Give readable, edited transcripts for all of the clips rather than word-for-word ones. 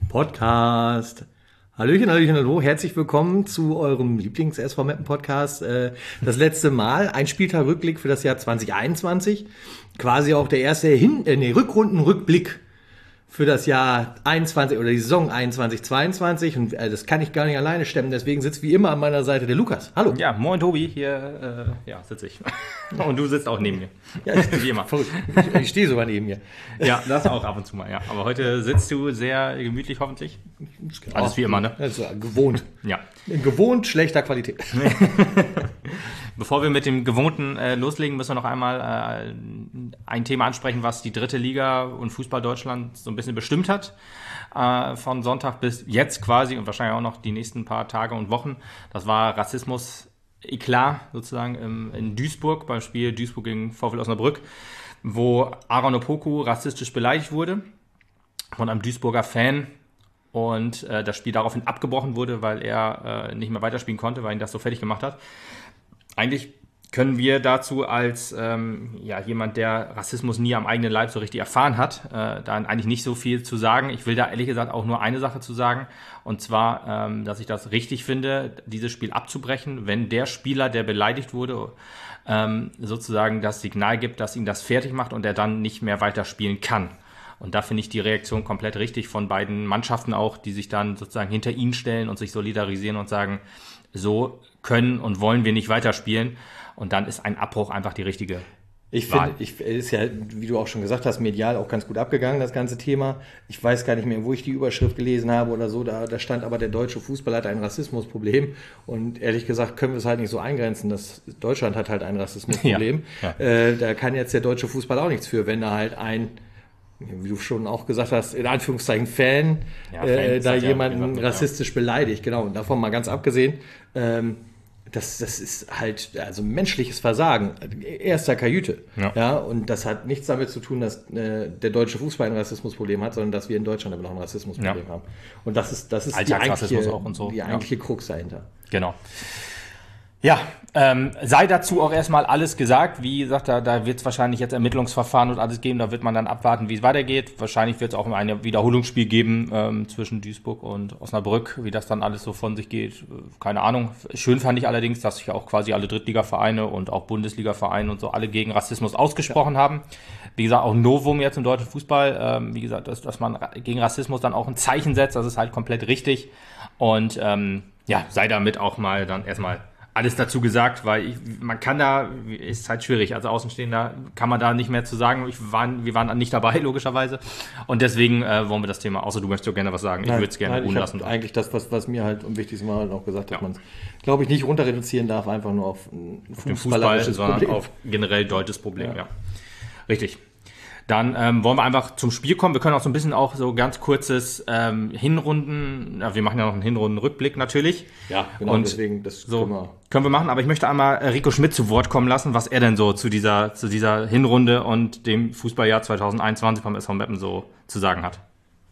Podcast. Hallöchen, Hallöchen, hallo. Herzlich willkommen zu eurem Lieblings-SV Meppen Podcast. Das letzte Mal, ein Spieltag-Rückblick für das Jahr 2021. Quasi auch der erste Rückrundenrückblick für das Jahr 21 oder die Saison 21/22. Und das kann ich gar nicht alleine stemmen. Deswegen sitzt wie immer an meiner Seite der Lukas. Hallo. Ja, moin Tobi, hier sitze ich. Und du sitzt auch neben mir. Ja, wie immer. Ich stehe sogar neben mir. Ja, das auch ab und zu mal, ja. Aber heute sitzt du sehr gemütlich hoffentlich. Alles wie immer, ne? Also, gewohnt. Ja. In gewohnt schlechter Qualität. Bevor wir mit dem Gewohnten loslegen, müssen wir noch einmal ein Thema ansprechen, was die dritte Liga und Fußball Deutschland so ein bisschen bestimmt hat. Von Sonntag bis jetzt quasi und wahrscheinlich auch noch die nächsten paar Tage und Wochen. Das war Rassismus-Eklat sozusagen in Duisburg, beim Spiel Duisburg gegen VfL Osnabrück, wo Aaron Opoku rassistisch beleidigt wurde von einem Duisburger Fan. Und das Spiel daraufhin abgebrochen wurde, weil er nicht mehr weiterspielen konnte, weil ihn das so fertig gemacht hat. Eigentlich können wir dazu als jemand, der Rassismus nie am eigenen Leib so richtig erfahren hat, da eigentlich nicht so viel zu sagen. Ich will da ehrlich gesagt auch nur eine Sache zu sagen, und zwar, dass ich das richtig finde, dieses Spiel abzubrechen, wenn der Spieler, der beleidigt wurde, sozusagen das Signal gibt, dass ihn das fertig macht und er dann nicht mehr weiterspielen kann. Und da finde ich die Reaktion komplett richtig von beiden Mannschaften auch, die sich dann sozusagen hinter ihn stellen und sich solidarisieren und sagen, so können und wollen wir nicht weiterspielen. Und dann ist ein Abbruch einfach die richtige Wahl. Ich finde, ist ja, wie du auch schon gesagt hast, medial auch ganz gut abgegangen, das ganze Thema. Ich weiß gar nicht mehr, wo ich die Überschrift gelesen habe oder so. Da stand aber, der deutsche Fußball hat ein Rassismusproblem. Und ehrlich gesagt können wir es halt nicht so eingrenzen, dass Deutschland hat halt ein Rassismusproblem. Ja. Da kann jetzt der deutsche Fußball auch nichts für, wenn da halt wie du schon auch gesagt hast, in Anführungszeichen Fan da jemanden rassistisch beleidigt. Genau, und davon mal ganz abgesehen, das ist halt also menschliches Versagen, erster Kajüte. Ja, und das hat nichts damit zu tun, dass der deutsche Fußball ein Rassismusproblem hat, sondern dass wir in Deutschland immer noch ein Rassismusproblem haben. Und das ist die eigentliche Krux dahinter. Genau. Ja, sei dazu auch erstmal alles gesagt. Wie gesagt, da wird es wahrscheinlich jetzt Ermittlungsverfahren und alles geben. Da wird man dann abwarten, wie es weitergeht. Wahrscheinlich wird es auch ein Wiederholungsspiel geben zwischen Duisburg und Osnabrück. Wie das dann alles so von sich geht, keine Ahnung. Schön fand ich allerdings, dass sich ja auch quasi alle Drittligavereine und auch Bundesligavereine und so alle gegen Rassismus ausgesprochen haben. Wie gesagt, auch Novum jetzt im deutschen Fußball. Wie gesagt, dass man gegen Rassismus dann auch ein Zeichen setzt. Das ist halt komplett richtig. Und sei damit auch mal dann erstmal alles dazu gesagt, weil man kann da, ist halt schwierig, als Außenstehender kann man da nicht mehr zu sagen, wir waren nicht dabei, logischerweise, und deswegen wollen wir das Thema, außer du möchtest ja gerne was sagen, ich würde es gerne ruhen lassen. Eigentlich das, was mir halt am wichtigsten war, halt auch gesagt, dass man es, glaube ich, nicht runter reduzieren darf, einfach nur auf ein fußballerisches Problem, sondern auf generell deutsches Problem, ja. Richtig. Dann wollen wir einfach zum Spiel kommen. Wir können auch so ein bisschen auch so ganz kurzes wir machen ja noch einen Hinrundenrückblick natürlich. Ja, genau, und deswegen, das können wir machen. Aber ich möchte einmal Rico Schmidt zu Wort kommen lassen, was er denn so zu dieser Hinrunde und dem Fußballjahr 2021 vom SV Meppen so zu sagen hat.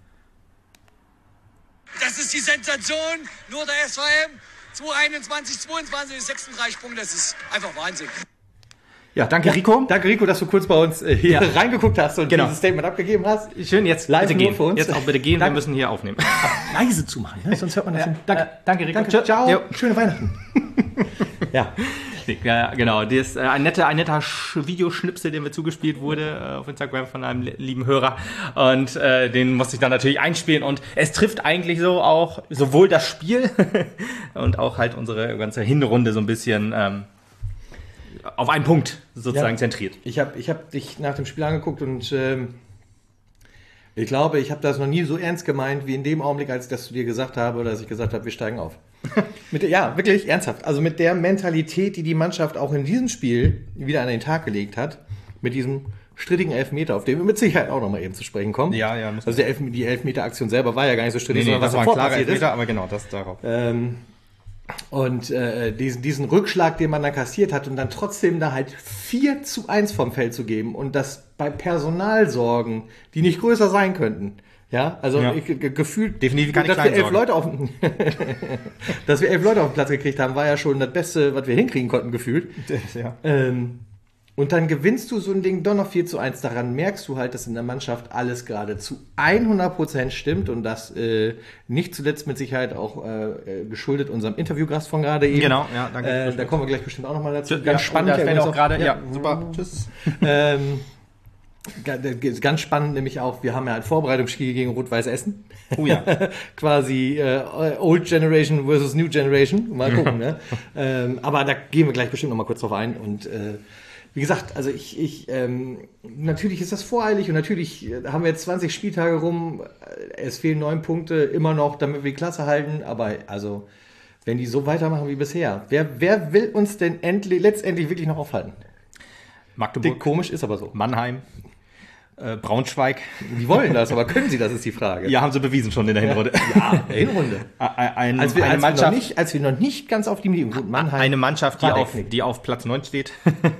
Das ist die Sensation, nur der SVM 2021/22 ist 36 Punkte, das ist einfach Wahnsinn. Ja, danke Rico. Danke Rico, dass du kurz bei uns hier reingeguckt hast und dieses Statement abgegeben hast. Schön, jetzt live gehen für uns. Jetzt auch bitte gehen, wir müssen hier aufnehmen. Leise zu machen, sonst hört man das nicht. Danke Rico. Danke. Ciao. Jo. Schöne Weihnachten. Ja, genau. Das ist ein netter Videoschnipsel, den mir zugespielt wurde auf Instagram von einem lieben Hörer. Und den musste ich dann natürlich einspielen. Und es trifft eigentlich so auch sowohl das Spiel und auch halt unsere ganze Hinrunde so ein bisschen auf einen Punkt sozusagen zentriert. Ich hab dich nach dem Spiel angeguckt und ich glaube, ich habe das noch nie so ernst gemeint wie in dem Augenblick, als ich das zu dir gesagt habe oder dass ich gesagt habe, wir steigen auf. Wirklich ernsthaft. Also mit der Mentalität, die Mannschaft auch in diesem Spiel wieder an den Tag gelegt hat, mit diesem strittigen Elfmeter, auf den wir mit Sicherheit auch noch mal eben zu sprechen kommen. Ja. Also die Elfmeter-Aktion selber war ja gar nicht so strittig, sondern was davor passiert ist. Aber genau, das darauf. Und diesen Rückschlag, den man da kassiert hat und dann trotzdem da halt 4:1 vom Feld zu geben und das bei Personalsorgen, die nicht größer sein könnten. Ja, also gefühlt, definitiv keine dass wir 11 Leute auf dem Platz gekriegt haben, war ja schon das Beste, was wir hinkriegen konnten, gefühlt. Ja. Und dann gewinnst du so ein Ding doch noch 4:1. Daran merkst du halt, dass in der Mannschaft alles gerade zu 100% stimmt und das nicht zuletzt mit Sicherheit auch geschuldet unserem Interviewgast von gerade eben. Genau, ja, danke. Da kommen wir gleich bestimmt auch nochmal dazu. Ganz spannend. Das auch gerade. Ja, super. Tschüss. Ganz spannend nämlich auch, wir haben ja ein Vorbereitungsspiel gegen Rot-Weiß Essen. Oh ja. Quasi Old Generation versus New Generation. Mal gucken, ne? Aber da gehen wir gleich bestimmt nochmal kurz drauf ein und wie gesagt, also natürlich ist das voreilig und natürlich haben wir jetzt 20 Spieltage rum, es fehlen 9 Punkte immer noch, damit wir die Klasse halten, aber also, wenn die so weitermachen wie bisher, wer will uns denn letztendlich wirklich noch aufhalten? Magdeburg. Komisch ist aber so. Mannheim. Braunschweig. Die wollen das, aber können sie das, ist die Frage. Ja, haben sie bewiesen schon in der Hinrunde. Ja, in der Hinrunde. Als wir noch nicht ganz auf die Linie gut, Mannheim. Eine Mannschaft, die auf Platz 9 steht.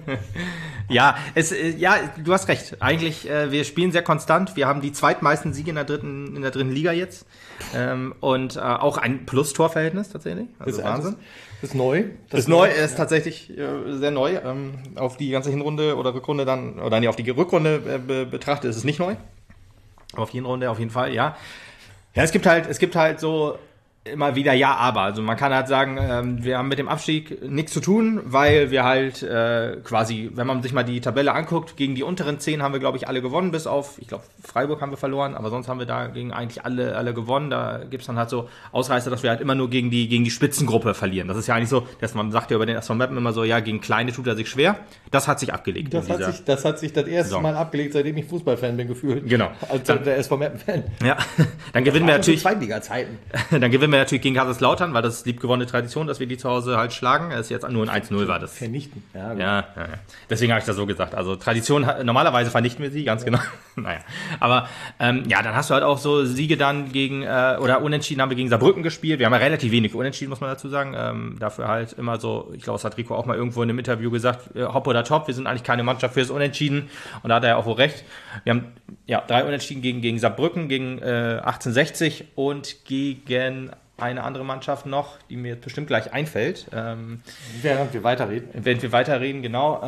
Ja, du hast recht. Eigentlich, wir spielen sehr konstant. Wir haben die zweitmeisten Siege in der dritten Liga jetzt. Und auch ein Plus-Tor-Verhältnis tatsächlich. Also Wahnsinn. Das ist neu. Das ist neu, ist tatsächlich sehr neu. Auf die ganze Hinrunde oder Rückrunde auf die Rückrunde betrachtet ist es nicht neu. Aber auf die Hinrunde auf jeden Fall, ja. Ja, es gibt halt so immer wieder aber. Also man kann halt sagen, wir haben mit dem Abstieg nichts zu tun, weil wir halt quasi, wenn man sich mal die Tabelle anguckt, gegen die unteren 10 haben wir, glaube ich, alle gewonnen, bis auf, ich glaube, Freiburg haben wir verloren, aber sonst haben wir dagegen eigentlich alle gewonnen. Da gibt's dann halt so Ausreißer, dass wir halt immer nur gegen die Spitzengruppe verlieren. Das ist ja eigentlich so, dass man sagt ja über den SV Meppen immer so, ja, gegen Kleine tut er sich schwer. Das hat sich abgelegt. Das hat sich das erste Mal abgelegt, seitdem ich Fußballfan bin, gefühlt. Genau. Als der SV Meppen-Fan. Ja, dann gewinnen wir natürlich. Zweitliga-Zeiten. Dann gewinnen wir natürlich gegen Kaiserslautern, weil das ist liebgewonnene Tradition, dass wir die zu Hause halt schlagen. Es ist jetzt nur ein 1-0 war das. Vernichten. Ja. Deswegen habe ich das so gesagt. Also Tradition, normalerweise vernichten wir sie, ganz genau. Naja. Aber dann hast du halt auch so Siege dann gegen, oder Unentschieden haben wir gegen Saarbrücken gespielt. Wir haben ja relativ wenig Unentschieden, muss man dazu sagen. Dafür halt immer so, ich glaube, das hat Rico auch mal irgendwo in einem Interview gesagt, hopp oder top, wir sind eigentlich keine Mannschaft fürs Unentschieden. Und da hat er ja auch wohl recht. Wir haben 3 Unentschieden gegen Saarbrücken, gegen 1860 und gegen eine andere Mannschaft noch, die mir jetzt bestimmt gleich einfällt. Während wir weiterreden. Genau.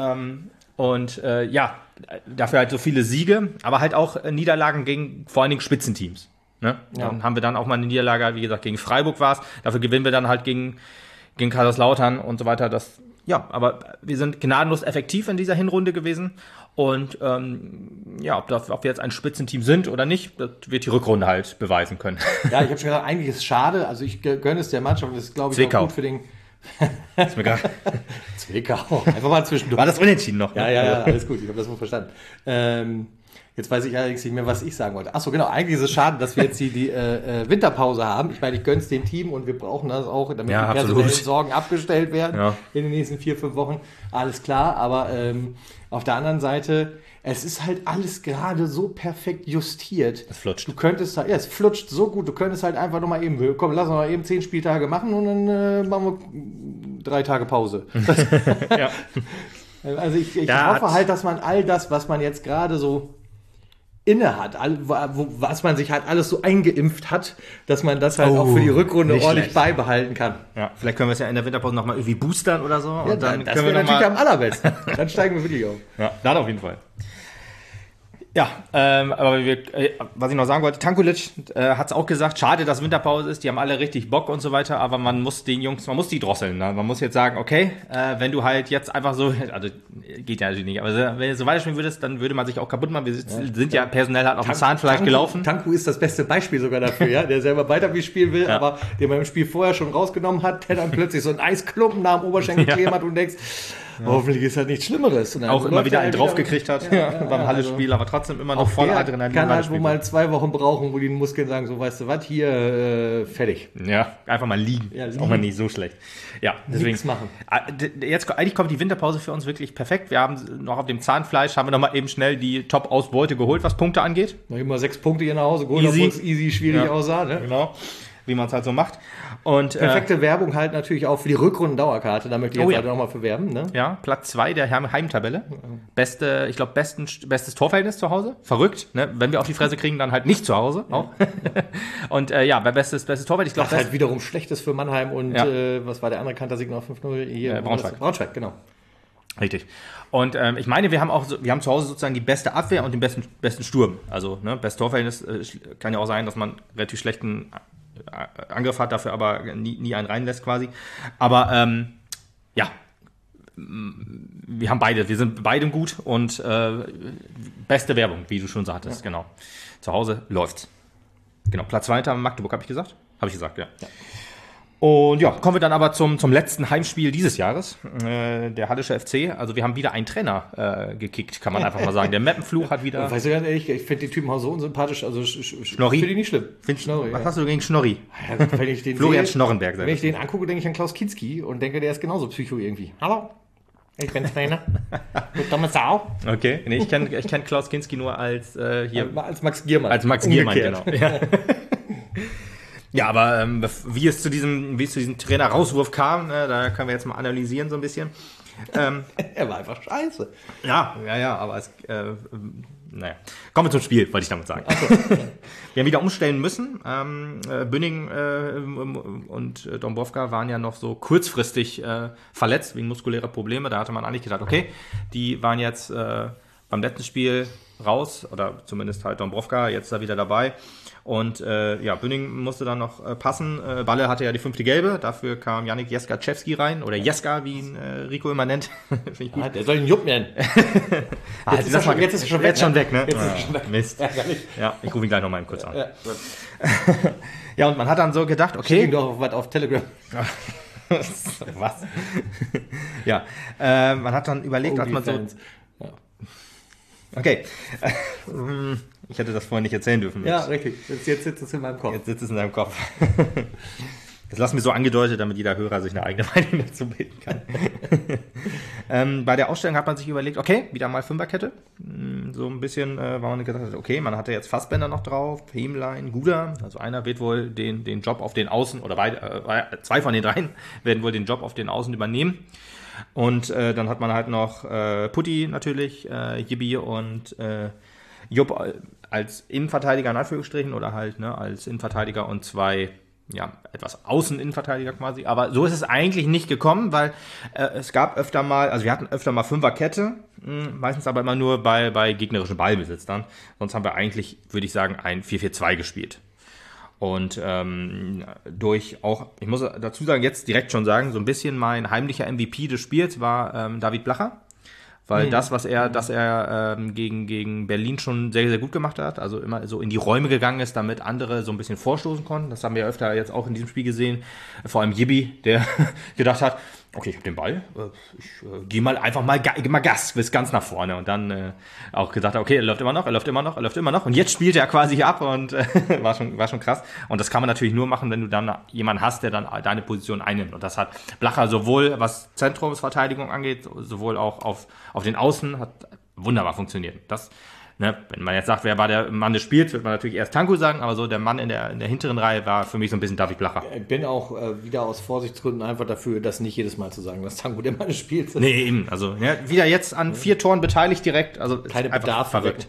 Dafür halt so viele Siege, aber halt auch Niederlagen gegen vor allen Dingen Spitzenteams. Ne? Ja. Dann haben wir dann auch mal eine Niederlage, wie gesagt, gegen Freiburg war es. Dafür gewinnen wir dann halt gegen Kaiserslautern und so weiter. Aber wir sind gnadenlos effektiv in dieser Hinrunde gewesen. Und ob wir jetzt ein Spitzenteam sind oder nicht, das wird die Rückrunde halt beweisen können. Ja, ich habe schon gesagt, eigentlich ist es schade. Also ich gönne es der Mannschaft. Das ist, glaube ich, Zwickau. auch gut für den... Ist mir gerade Zwickau. Einfach mal zwischendurch. War das Unentschieden noch? Ne? Ja, alles gut. Ich habe das wohl verstanden. Jetzt weiß ich allerdings nicht mehr, was ich sagen wollte. Achso, genau. Eigentlich ist es schade, dass wir jetzt die Winterpause haben. Ich meine, ich gönne es dem Team und wir brauchen das auch, damit die personellen Sorgen abgestellt werden in den nächsten 4-5 Wochen. Alles klar, aber auf der anderen Seite, es ist halt alles gerade so perfekt justiert. Es flutscht. Du könntest halt, es flutscht so gut, du könntest halt einfach nochmal eben, komm, lass uns mal eben 10 Spieltage machen und dann machen wir 3 Tage Pause. Ja. Also ich hoffe halt, dass man all das, was man jetzt gerade so inne hat, was man sich halt alles so eingeimpft hat, dass man das halt auch für die Rückrunde ordentlich beibehalten kann. Ja, vielleicht können wir es ja in der Winterpause nochmal irgendwie boostern oder so. Ja, und dann das können wir natürlich am allerbesten. Dann steigen wir wirklich auf. Ja, dann auf jeden Fall. Ja, aber was ich noch sagen wollte, Tankulic hat es auch gesagt, schade, dass Winterpause ist, die haben alle richtig Bock und so weiter, aber man muss die drosseln. Ne? Man muss jetzt sagen, okay, wenn du halt jetzt einfach so, also geht ja natürlich nicht, aber wenn du so weiterspielen würdest, dann würde man sich auch kaputt machen. Wir sind ja personell halt auf dem Zahnfleisch gelaufen. Tanku ist das beste Beispiel sogar dafür, ja, der selber weiter spielen will, aber den man im Spiel vorher schon rausgenommen hat, der dann plötzlich so einen Eisklumpen nach dem Oberschenkel kleben hat und denkst, hoffentlich ist das nichts Schlimmeres. Und auch immer wieder einen draufgekriegt hat beim Halle-Spiel, aber trotzdem immer noch voll Adrenalin. Kann halt wohl mal 2 Wochen brauchen, wo die Muskeln sagen, so weißt du was, hier, fertig. Ja, einfach mal liegen. Ja, ist auch mal nicht so schlecht. Ja, deswegen. Nichts machen. Jetzt, eigentlich kommt die Winterpause für uns wirklich perfekt. Wir haben noch auf dem Zahnfleisch, haben wir noch mal eben schnell die Top-Ausbeute geholt, was Punkte angeht. Noch immer 6 Punkte hier nach Hause geholt, obwohl es easy schwierig aussah. Ne? Genau. Wie man es halt so macht. Und, perfekte Werbung halt natürlich auch für die Rückrunden-Dauerkarte. Da möchte ich jetzt halt nochmal für werben. Ne? Ja, Platz 2 der Heimtabelle. Bestes Torverhältnis zu Hause. Verrückt. Ne? Wenn wir auf die Fresse kriegen, dann halt nicht zu Hause. Auch. Und bei bestes Torverhältnis. Was halt wiederum schlecht ist für Mannheim und was war der andere Kantersieg noch 5-0? Hier, Braunschweig. Braunschweig, genau. Richtig. Und ich meine, wir haben zu Hause sozusagen die beste Abwehr und den besten Sturm. Also, ne, bestes Torverhältnis kann ja auch sein, dass man relativ schlechten Angriff hat, dafür aber nie einen reinlässt quasi. Aber ja, wir sind beide gut und beste Werbung, wie du schon sagtest, genau. Zu Hause läuft's. Genau, Platz 2 haben Magdeburg, habe ich gesagt? Habe ich gesagt, ja. Und ja, kommen wir dann aber zum letzten Heimspiel dieses Jahres, der Hallische FC. Also wir haben wieder einen Trainer gekickt, kann man einfach mal sagen. Der Meppenfluch hat wieder... Weißt du ganz ehrlich, ich finde den Typen auch so unsympathisch, also Schnorri? Finde ich nicht schlimm. Schnorri, was hast du gegen Schnorri? Ja, wenn ich den Florian Schnorrenberg. Wenn ich den angucke, denke ich an Klaus Kinski und denke, der ist genauso Psycho irgendwie. Hallo, ich bin Trainer. Du dumme Sau. Okay, nee, ich kenn Klaus Kinski nur als als Max Giermann. Als Max Giermann, genau. Ja. Ja, aber wie es zu diesem Trainer-Rauswurf kam, da können wir jetzt mal analysieren so ein bisschen. Er war einfach scheiße. Ja, aber es, naja. Kommen wir zum Spiel, wollte ich damit sagen. So. Wir haben wieder umstellen müssen. Bünning und Dombrovka waren ja noch so kurzfristig verletzt wegen muskulärer Probleme. Da hatte man eigentlich gedacht, okay, die waren jetzt beim letzten Spiel raus, oder zumindest halt Dombrovka, jetzt da wieder dabei. Und Bünning musste dann noch passen. Balle hatte ja die 5. Gelbe, dafür kam Yannick Jeskaczewski rein, oder Jeska, wie ihn Rico immer nennt. Finde ich gut. Der soll ihn Jupp nennen. Jetzt ist er schon weg, ne? Jetzt ist er schon weg. Mist. Ja, ich rufe ihn gleich noch mal kurz an. Ja, und man hat dann so gedacht, okay. Schick doch was auf Telegram. Was? Ja, man hat dann überlegt, was man so... Ja. Okay. Ich hätte das vorhin nicht erzählen dürfen. Ja, richtig. Jetzt sitzt es in meinem Kopf. Jetzt sitzt es in deinem Kopf. Das lassen wir so angedeutet, damit jeder Hörer sich eine eigene Meinung dazu bilden kann. Bei der Ausstellung hat man sich überlegt, okay, wieder mal Fünferkette. So ein bisschen, weil man gedacht hat, okay, man hatte jetzt Fassbender noch drauf, Hemlein, Guder. Also einer wird wohl den Job auf den Außen, oder zwei von den dreien werden wohl den Job auf den Außen übernehmen. Und dann hat man halt noch Putti natürlich, Jibi und Jupp als Innenverteidiger in Anführungsstrichen oder halt als Innenverteidiger und zwei, etwas Außeninnenverteidiger quasi. Aber so ist es eigentlich nicht gekommen, weil es gab öfter mal, also wir hatten öfter mal Fünferkette, meistens aber immer nur bei gegnerischem Ballbesitz dann. Sonst haben wir eigentlich, würde ich sagen, ein 4-4-2 gespielt. Und durch auch, ich muss dazu sagen, jetzt direkt schon sagen, so ein bisschen mein heimlicher MVP des Spiels war David Blacher. Weil dass er gegen Berlin schon sehr, sehr gut gemacht hat, also immer so in die Räume gegangen ist, damit andere so ein bisschen vorstoßen konnten. Das haben wir ja öfter jetzt auch in diesem Spiel gesehen. Vor allem Jibi, der gedacht hat, okay, ich habe den Ball, ich gehe mal einfach mal Gas bis ganz nach vorne. Und dann auch gesagt, okay, er läuft immer noch. Und jetzt spielt er quasi ab und war schon krass. Und das kann man natürlich nur machen, wenn du dann jemanden hast, der dann deine Position einnimmt. Und das hat Blacher sowohl, was Zentrumsverteidigung angeht, sowohl auch auf den Außen, hat wunderbar funktioniert. Das, wenn man jetzt sagt, wer war der Mann des Spiels, wird man natürlich erst Tanko sagen, aber so der Mann in der hinteren Reihe war für mich so ein bisschen David Blacher. Ich bin auch wieder aus Vorsichtsgründen einfach dafür, das nicht jedes Mal zu sagen, dass Tanko der Mann des Spiels ist. Nee, eben. Also wieder jetzt an 4 Toren beteiligt direkt. Also keine Bedarf verrückt.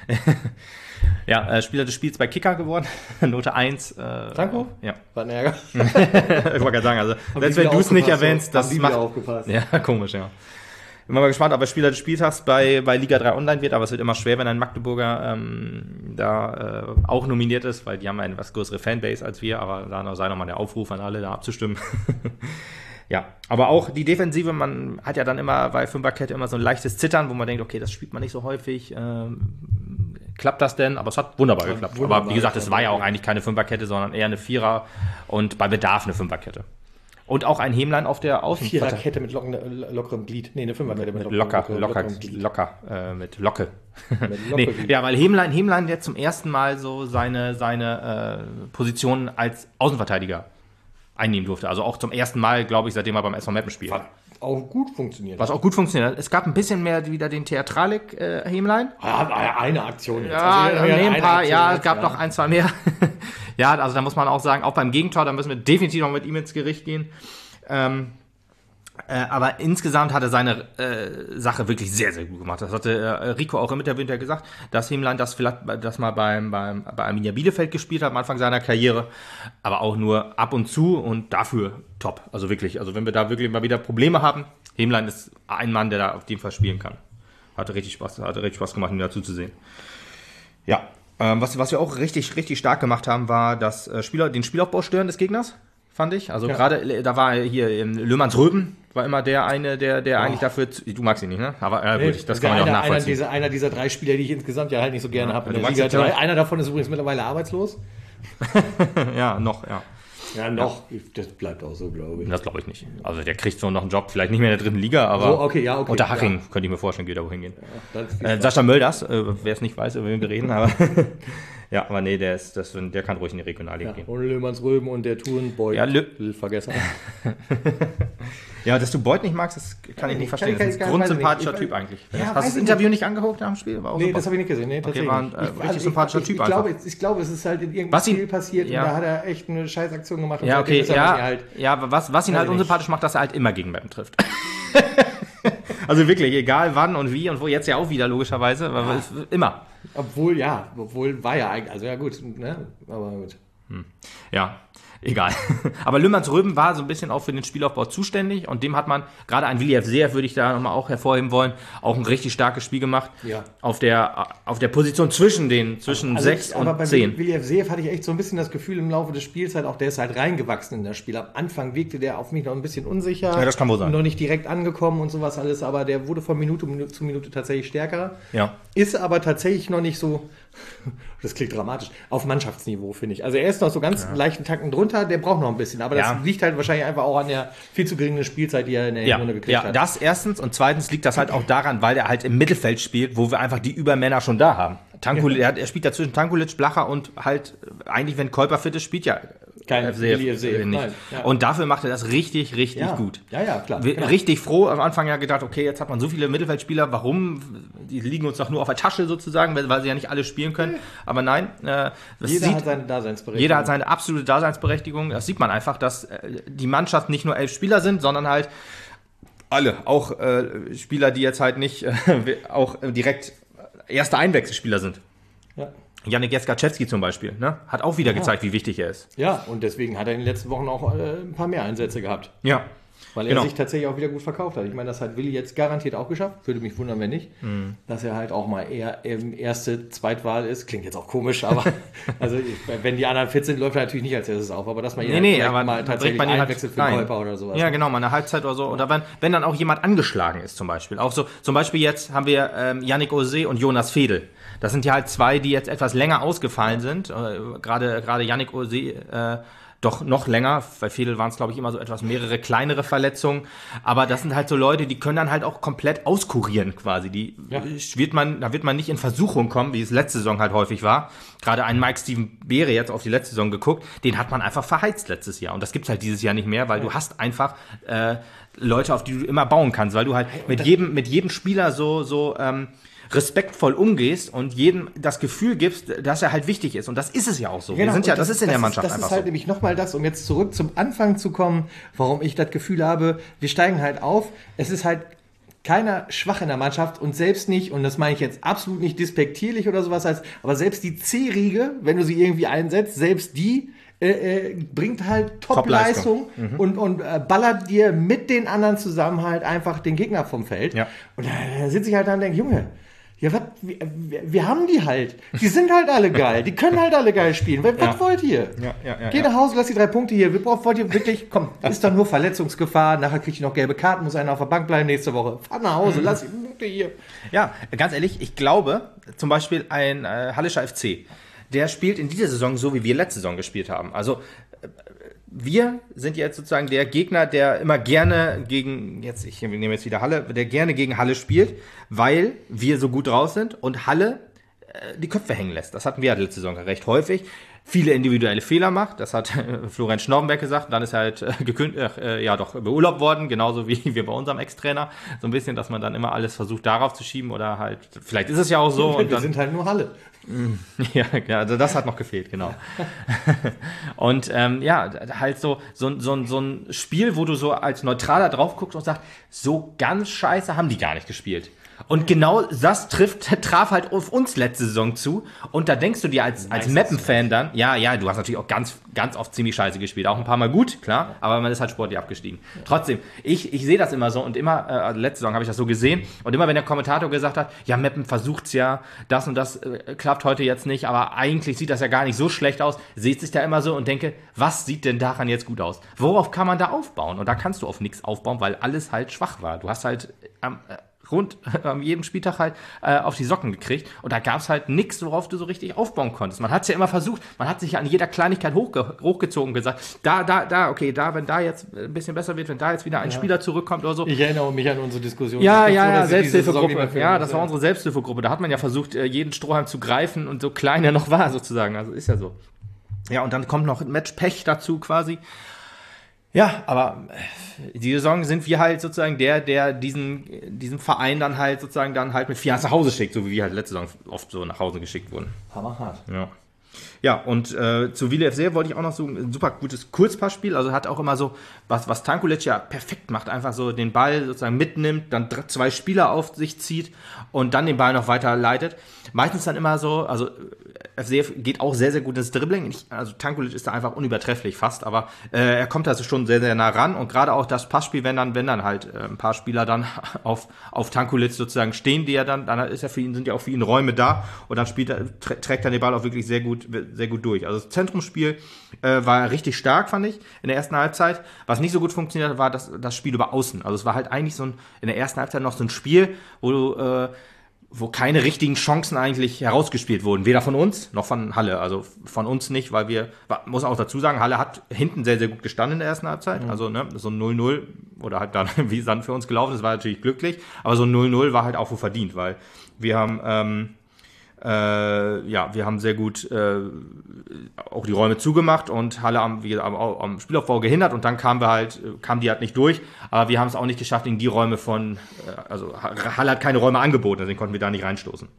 Ja, Spieler des Spiels bei Kicker geworden. Note 1. Tanko? Ja. War ein Ärger. Ich wollte gerade sagen, also selbst wenn du es nicht erwähnst, das macht... aufgepasst. Ja, komisch, ja. Bin mal gespannt, ob er Spieler des Spieltags bei Liga 3 Online wird, aber es wird immer schwer, wenn ein Magdeburger auch nominiert ist, weil die haben eine etwas größere Fanbase als wir, aber da sei nochmal der Aufruf an alle, da abzustimmen. Ja, aber auch die Defensive, man hat ja dann immer bei Fünferkette immer so ein leichtes Zittern, wo man denkt, okay, das spielt man nicht so häufig, klappt das denn? Aber es hat wunderbar geklappt. Aber wie gesagt, es war ja auch eigentlich keine Fünferkette, sondern eher eine Vierer und bei Bedarf eine Fünferkette. Und auch ein Hemlein auf der Außenseite. Viererkette mit lockerem Glied. Nee, eine Fünferkette mit lockerem Glied. Mit Locke. Nee, ja, weil Hemlein jetzt zum ersten Mal so seine Position als Außenverteidiger einnehmen durfte. Also auch zum ersten Mal, glaube ich, seitdem er beim SV Meppen spielt. Was auch gut funktioniert. Was auch gut funktioniert. Es gab ein bisschen mehr wieder den Theatralik Hemlein. Eine Aktion jetzt. Ja, also ein paar, es gab noch 1, 2 mehr. Ja, also da muss man auch sagen, auch beim Gegentor, da müssen wir definitiv noch mit ihm ins Gericht gehen. Aber insgesamt hat er seine Sache wirklich sehr, sehr gut gemacht. Das hatte Rico auch im Interview gesagt, dass Hemlein das mal bei Arminia Bielefeld gespielt hat am Anfang seiner Karriere, aber auch nur ab und zu und dafür top. Also wirklich, also wenn wir da wirklich mal wieder Probleme haben, Hemlein ist ein Mann, der da auf jeden Fall spielen kann. Hatte richtig Spaß gemacht, ihm dazu zu sehen. Ja, was wir auch richtig, richtig stark gemacht haben, war den Spielaufbau stören des Gegners. Fand ich. Also gerade, da war hier Löhmanns Röben, war immer der eine, der eigentlich dafür, du magst ihn nicht, ne? Aber gut, das kann man ja auch nachvollziehen. Einer dieser 3 Spieler, die ich insgesamt ja halt nicht so gerne habe. Einer davon ist übrigens mittlerweile arbeitslos. Ja, noch, ja. Ja, noch. Das bleibt auch so, glaube ich. Das glaube ich nicht. Also der kriegt so noch einen Job, vielleicht nicht mehr in der 3. Liga, aber so, okay. unter Haching könnte ich mir vorstellen, geht da wohin gehen. Ja, Sascha Mölders, wer es nicht weiß, über wen wir reden, aber ja, aber nee, der kann ruhig in die Regionalliga gehen. Und Löhmanns Röben und der Tourenboy. Ja, vergessen. Ja, dass du Beuth nicht magst, das kann ich nicht verstehen. Das ist ein grundsympathischer Typ eigentlich. Ja, hast du das Interview nicht angeguckt nach dem Spiel? War auch nee, das habe ich nicht gesehen. Nee, tatsächlich. War ein richtig sympathischer Typ ich glaube, es ist halt in irgendeinem Spiel passiert und da hat er echt eine Scheißaktion gemacht. Ja, okay, was ihn halt unsympathisch macht, dass er halt immer gegen Mappen trifft. Also wirklich, egal wann und wie und wo, jetzt ja auch wieder logischerweise, aber immer. Obwohl war ja eigentlich, also ja gut, ne? Aber gut. Ja, egal. Aber Löhmanns Röben war so ein bisschen auch für den Spielaufbau zuständig und dem hat man, gerade ein Willi F. Seev würde ich da nochmal auch hervorheben wollen, auch ein richtig starkes Spiel gemacht. Ja. Auf der Position zwischen 6 und 10. Aber bei Willi F. Seev hatte ich echt so ein bisschen das Gefühl im Laufe des Spiels halt auch, der ist halt reingewachsen in das Spiel. Am Anfang wirkte der auf mich noch ein bisschen unsicher. Ja, das kann wohl sein. Noch nicht direkt angekommen und sowas alles, aber der wurde von Minute zu Minute tatsächlich stärker. Ja. Ist aber tatsächlich noch nicht so, das klingt dramatisch, auf Mannschaftsniveau, finde ich. Also er ist noch so ganz leichten Tacken drunter, der braucht noch ein bisschen. Aber das liegt halt wahrscheinlich einfach auch an der viel zu geringen Spielzeit, die er in der Hinrunde gekriegt hat. Ja, das erstens. Und zweitens liegt das halt auch daran, weil er halt im Mittelfeld spielt, wo wir einfach die Übermänner schon da haben. Er spielt dazwischen Tankulic, Blacher und halt eigentlich, wenn Käuper fit ist, spielt ja kein Willi F. Seev. Nicht. Ja. Und dafür macht er das richtig, richtig gut. Ja, klar. Richtig froh. Am Anfang ja gedacht, okay, jetzt hat man so viele Mittelfeldspieler, warum? Die liegen uns doch nur auf der Tasche sozusagen, weil sie ja nicht alle spielen können. Aber nein. Jeder hat seine Daseinsberechtigung. Jeder hat seine absolute Daseinsberechtigung. Das sieht man einfach, dass die Mannschaft nicht nur 11 Spieler sind, sondern halt alle. Auch Spieler, die jetzt halt nicht auch direkt erste Einwechselspieler sind. Ja. Janek Jaskaczewski zum Beispiel, ne? Hat auch wieder gezeigt, wie wichtig er ist. Ja, und deswegen hat er in den letzten Wochen auch ein paar mehr Einsätze gehabt. Ja. Weil er sich tatsächlich auch wieder gut verkauft hat. Ich meine, das hat Willi jetzt garantiert auch geschafft. Würde mich wundern, wenn nicht. Dass er halt auch mal eher erste Zweitwahl ist. Klingt jetzt auch komisch, aber also wenn die anderen fit sind, läuft er natürlich nicht als erstes auf. Aber dass man aber mal tatsächlich einwechselt für Käuper oder sowas. Ja, genau, mal eine Halbzeit oder so. Oder wenn dann auch jemand angeschlagen ist zum Beispiel. Auch so, zum Beispiel jetzt haben wir Yannick Ose und Jonas Fedel. Das sind ja halt 2, die jetzt etwas länger ausgefallen sind. Gerade Yannick Ose doch noch länger. Bei Fedel waren es, glaube ich, immer so etwas mehrere kleinere Verletzungen. Aber das sind halt so Leute, die können dann halt auch komplett auskurieren quasi. Da wird man nicht in Versuchung kommen, wie es letzte Saison halt häufig war. Gerade ein Mike-Steven Beere jetzt auf die letzte Saison geguckt, den hat man einfach verheizt letztes Jahr. Und das gibt's halt dieses Jahr nicht mehr, weil du hast einfach Leute, auf die du immer bauen kannst. Weil du halt mit jedem Spieler so respektvoll umgehst und jedem das Gefühl gibst, dass er halt wichtig ist. Und das ist es ja auch so. Genau, das ist in der Mannschaft einfach so. Das ist halt nämlich nochmal das, um jetzt zurück zum Anfang zu kommen, warum ich das Gefühl habe, wir steigen halt auf. Es ist halt keiner schwach in der Mannschaft und selbst nicht, und das meine ich jetzt absolut nicht despektierlich oder sowas, aber selbst die C-Riege, wenn du sie irgendwie einsetzt, selbst die bringt halt Top-Leistung und ballert dir mit den anderen zusammen halt einfach den Gegner vom Feld. Ja. Und da sitze ich halt da und denke, Junge, ja, wir haben die halt. Die sind halt alle geil. Die können halt alle geil spielen. Was wollt ihr? Geh nach Hause, lass die 3 Punkte hier. Wollt ihr wirklich, komm, ist doch nur Verletzungsgefahr. Nachher kriegt ihr noch gelbe Karten, muss einer auf der Bank bleiben nächste Woche. Fahr nach Hause, lass die Punkte hier. Ja, ganz ehrlich, ich glaube, zum Beispiel ein Hallischer FC, der spielt in dieser Saison so, wie wir letzte Saison gespielt haben. Also, wir sind jetzt sozusagen der Gegner, der immer gerne ich nehme jetzt wieder Halle, der gerne gegen Halle spielt, weil wir so gut raus sind und Halle die Köpfe hängen lässt. Das hatten wir halt letzte Saison recht häufig. Viele individuelle Fehler macht, das hat Florian Schnorbenberg gesagt, dann ist er halt beurlaubt worden, genauso wie wir bei unserem Ex-Trainer, so ein bisschen, dass man dann immer alles versucht darauf zu schieben oder halt, vielleicht ist es ja auch so. Wir sind halt nur Halle. Ja, also das hat noch gefehlt, genau. Und halt so ein Spiel, wo du so als Neutraler drauf guckst und sagst, so ganz scheiße haben die gar nicht gespielt. Und genau das traf halt auf uns letzte Saison zu. Und da denkst du dir als Meppen-Fan dann, ja, du hast natürlich auch ganz, ganz oft ziemlich scheiße gespielt. Auch ein paar Mal gut, klar, aber man ist halt sportlich abgestiegen. Ja. Trotzdem, ich sehe das immer so und immer, letzte Saison habe ich das so gesehen. Und immer, wenn der Kommentator gesagt hat, ja, Meppen versucht's ja, das und das klappt heute jetzt nicht, aber eigentlich sieht das ja gar nicht so schlecht aus, seht sich da immer so und denke, was sieht denn daran jetzt gut aus? Worauf kann man da aufbauen? Und da kannst du auf nichts aufbauen, weil alles halt schwach war. Du hast halt rund an jedem Spieltag halt auf die Socken gekriegt und da gab es halt nichts, worauf du so richtig aufbauen konntest. Man hat es ja immer versucht, man hat sich ja an jeder Kleinigkeit hochgezogen und gesagt, wenn da jetzt ein bisschen besser wird, wenn da jetzt wieder ein Spieler zurückkommt oder so. Ich erinnere mich an unsere Diskussion. Ja, Selbsthilfegruppe. Ja, das war unsere Selbsthilfegruppe. Da hat man ja versucht, jeden Strohhalm zu greifen und so klein er noch war sozusagen. Also ist ja so. Ja, und dann kommt noch Matchpech dazu quasi. Ja, aber die Saison sind wir halt sozusagen der diesen Verein dann halt sozusagen mit 4 nach Hause schickt, so wie wir halt letzte Saison oft so nach Hause geschickt wurden. Hammerhart. Ja, und zu Wille FC wollte ich auch noch so ein super gutes Kurzpassspiel, also hat auch immer so, was Tankulic ja perfekt macht, einfach so den Ball sozusagen mitnimmt, dann 2 Spieler auf sich zieht und dann den Ball noch weiterleitet. Meistens dann immer so, also FCF geht auch sehr, sehr gut ins Dribbling. Also Tankulic ist da einfach unübertrefflich fast, aber er kommt also schon sehr, sehr nah ran und gerade auch das Passspiel, wenn dann halt ein paar Spieler dann auf Tankulic sozusagen stehen, die dann ist ja sind ja auch für ihn Räume da und dann trägt er den Ball auch wirklich sehr gut durch. Also das Zentrumsspiel war richtig stark, fand ich, in der ersten Halbzeit. Was nicht so gut funktioniert hat, war das Spiel über Außen. Also es war halt eigentlich in der ersten Halbzeit noch so ein Spiel, wo keine richtigen Chancen eigentlich herausgespielt wurden. Weder von uns, noch von Halle. Also von uns nicht, weil muss auch dazu sagen, Halle hat hinten sehr, sehr gut gestanden in der ersten Halbzeit. Mhm. Also so ein 0-0 oder halt dann, wie es dann für uns gelaufen ist, war natürlich glücklich. Aber so ein 0-0 war halt auch wohl verdient, weil wir haben wir haben sehr gut auch die Räume zugemacht und Halle am Spielaufbau gehindert und dann kamen die halt nicht durch, aber wir haben es auch nicht geschafft, in die Räume also Halle hat keine Räume angeboten, deswegen konnten wir da nicht reinstoßen.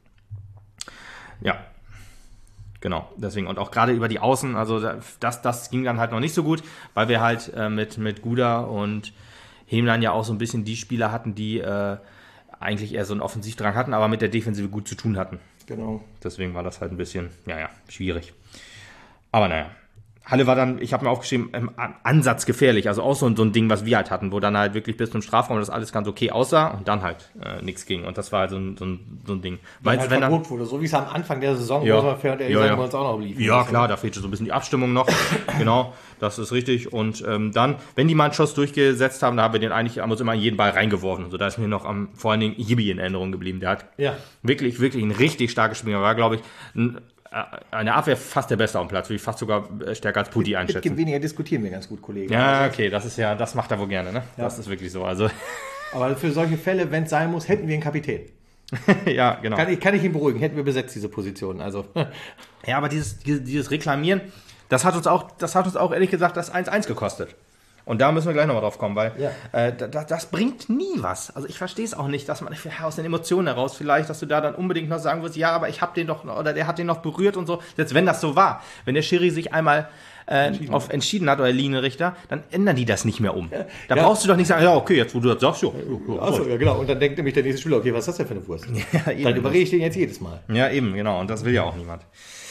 Ja, genau, deswegen und auch gerade über die Außen, also das ging dann halt noch nicht so gut, weil wir halt mit Guda und Hemlein ja auch so ein bisschen die Spieler hatten, die eigentlich eher so einen Offensivdrang hatten, aber mit der Defensive gut zu tun hatten. Genau. Deswegen war das halt ein bisschen, schwierig. Aber naja. Halle war dann, ich habe mir aufgeschrieben, im Ansatz gefährlich. Also auch so ein Ding, was wir halt hatten, wo dann halt wirklich bis zum Strafraum das alles ganz okay aussah und dann halt nichts ging. Und das war halt so ein Ding. Weil es halt verboten wurde, so wie es am Anfang der Saison, muss man fair und ehrlich sagen, bei uns auch noch lief. Ja, klar, da fehlte so ein bisschen die Abstimmung noch. Genau, das ist richtig. Und dann, wenn die mal einen Schuss durchgesetzt haben, da haben wir den eigentlich haben wir uns immer in jeden Ball reingeworfen. Also da ist mir noch vor allen Dingen Yibi in Erinnerung geblieben. Der hat wirklich, wirklich ein richtig starkes Spiel. Er war, glaube ich, eine Abwehr fast der Beste auf dem Platz, würde ich fast sogar stärker als Putti einschätzen. Mit weniger diskutieren wir ganz gut, Kollegen. Ja, okay, das macht er wohl gerne, ne? Ja. Das ist wirklich so. Also. Aber für solche Fälle, wenn es sein muss, hätten wir einen Kapitän. Ja, genau. Kann ich ihn beruhigen, hätten wir besetzt, diese Position. Also. Ja, aber dieses Reklamieren, das hat uns auch ehrlich gesagt das 1-1 gekostet. Und da müssen wir gleich nochmal drauf kommen, weil das bringt nie was. Also ich verstehe es auch nicht, dass man aus den Emotionen heraus vielleicht, dass du da dann unbedingt noch sagen wirst, ja, aber ich habe den doch, oder der hat den noch berührt und so. Selbst wenn das so war, wenn der Schiri sich einmal entschieden hat, oder der Linienrichter, dann ändern die das nicht mehr um. Da brauchst du doch nicht sagen, ja, okay, jetzt wo du das sagst, Achso, ja, genau. Und dann denkt nämlich der nächste Spieler, okay, was ist das denn für eine Wurst? Ja, eben. Dann überrede ich den jetzt jedes Mal. Ja, eben, genau. Und das will ja auch niemand.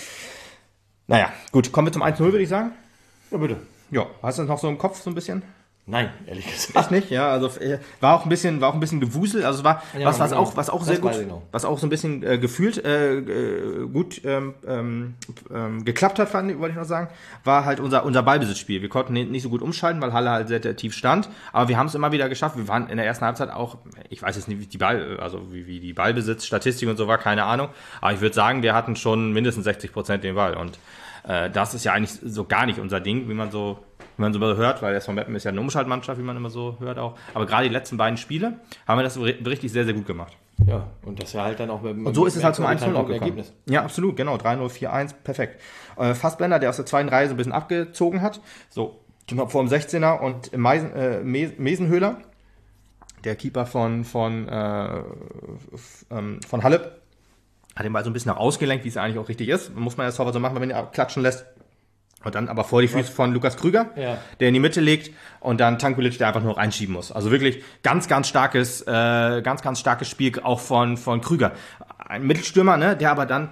Naja, gut, kommen wir zum 1-0, würde ich sagen. Ja, bitte. Ja, hast du das noch so im Kopf so ein bisschen? Nein, ehrlich gesagt. Echt nicht? Ja, also war auch ein bisschen Gewusel, also war was auch sehr gut, was auch so ein bisschen gefühlt gut geklappt hat, wollte ich noch sagen, war halt unser Ballbesitzspiel. Wir konnten nicht so gut umschalten, weil Halle halt sehr, sehr tief stand, aber wir haben es immer wieder geschafft. Wir waren in der ersten Halbzeit auch, ich weiß jetzt nicht, wie die Ballbesitzstatistik und so war, keine Ahnung, aber ich würde sagen, wir hatten schon mindestens 60% den Ball und das ist ja eigentlich so gar nicht unser Ding, wie man so hört, weil SV Meppen ist ja eine Umschaltmannschaft, wie man immer so hört auch. Aber gerade die letzten beiden Spiele haben wir das richtig sehr, sehr gut gemacht. Ja, und das ja halt dann auch mit und so ist es halt zum 1-0 auch gekommen. Ja, absolut, genau. 3-0, 4-1, perfekt. Fassbender, der aus der zweiten Reihe so ein bisschen abgezogen hat, so vor dem 16er und Mesenhöhler, der Keeper von Halle, Hat den Ball so ein bisschen nach ausgelenkt, wie es eigentlich auch richtig ist. Muss man ja Torwart so machen, wenn man ihn klatschen lässt. Und dann aber vor die Füße von Lukas Krüger, der in die Mitte legt und dann Tankulic, der einfach nur noch einschieben muss. Also wirklich ganz starkes Spiel auch von Krüger. Ein Mittelstürmer, ne, der aber dann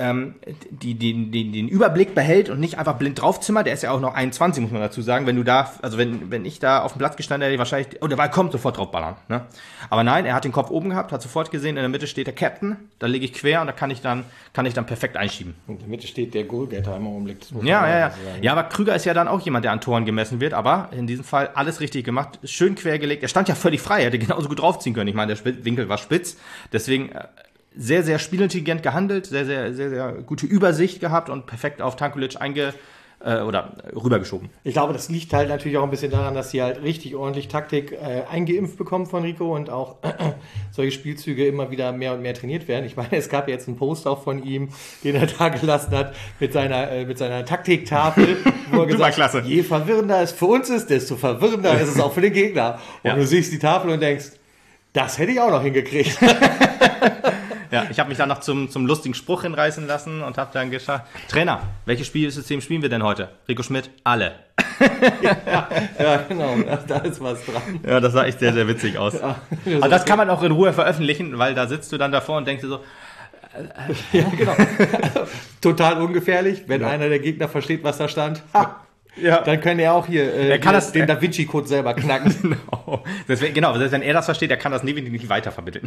den Überblick behält und nicht einfach blind draufzimmert. Der ist ja auch noch 21, muss man dazu sagen. Wenn ich da auf dem Platz gestanden hätte, wahrscheinlich, der Ball kommt, sofort draufballern. Ne? Aber nein, er hat den Kopf oben gehabt, hat sofort gesehen, in der Mitte steht der Captain, da lege ich quer und da kann ich dann perfekt einschieben. In der Mitte steht der Goalgetter im Augenblick. Ja. Ja, aber Krüger ist ja dann auch jemand, der an Toren gemessen wird, aber in diesem Fall alles richtig gemacht, schön quer gelegt. Er stand ja völlig frei, er hätte genauso gut draufziehen können. Ich meine, der Winkel war spitz, deswegen sehr, sehr spielintelligent gehandelt, sehr, sehr, sehr, sehr gute Übersicht gehabt und perfekt auf Tankulic rübergeschoben. Ich glaube, das liegt halt natürlich auch ein bisschen daran, dass sie halt richtig ordentlich Taktik eingeimpft bekommen von Rico und auch solche Spielzüge immer wieder mehr und mehr trainiert werden. Ich meine, es gab jetzt einen Post auch von ihm, den er da gelassen hat mit seiner Taktiktafel, wo er gesagt hat, je verwirrender es für uns ist, desto verwirrender ist es auch für den Gegner. Und du siehst die Tafel und denkst, das hätte ich auch noch hingekriegt. Ja, ich habe mich dann noch zum lustigen Spruch hinreißen lassen und habe dann gesagt, Trainer, welches Spielsystem spielen wir denn heute? Rico Schmidt, alle. Ja, genau, da ist was dran. Ja, das sah echt sehr, sehr witzig aus. Ja, aber das kann man auch in Ruhe veröffentlichen, weil da sitzt du dann davor und denkst dir so, ja, genau. Total ungefährlich, wenn einer der Gegner versteht, was da stand. Ha! Ja. Dann kann er auch hier den Da Vinci-Code selber knacken. Genau, selbst wenn er das versteht, der kann das nicht weiter vermitteln.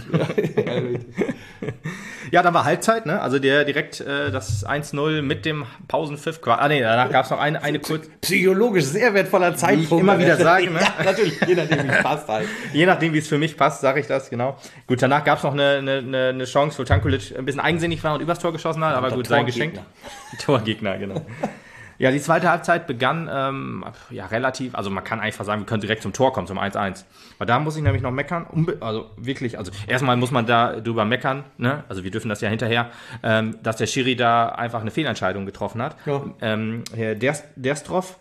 Ja, dann war Halbzeit, ne? Also der direkt das 1-0 mit dem Pausenpfiff. Danach gab es noch eine kurz. Psychologisch sehr wertvoller Zeitpunkt. Wie ich immer wieder sage, ne? Ja, natürlich, je nachdem, wie es passt halt. Je nachdem, wie es für mich passt, sage ich das, genau. Gut, danach gab es noch eine Chance, wo Tankulic ein bisschen eigensinnig war und übers Tor geschossen hat, aber gut, sein Geschenk. Torgegner, genau. Ja, die zweite Halbzeit begann relativ, also man kann einfach sagen, wir können direkt zum Tor kommen, zum 1-1. Aber da muss ich nämlich noch meckern, also erstmal muss man da drüber meckern, ne? Also wir dürfen das ja hinterher, dass der Schiri da einfach eine Fehlentscheidung getroffen hat. Ja. Der Stoff,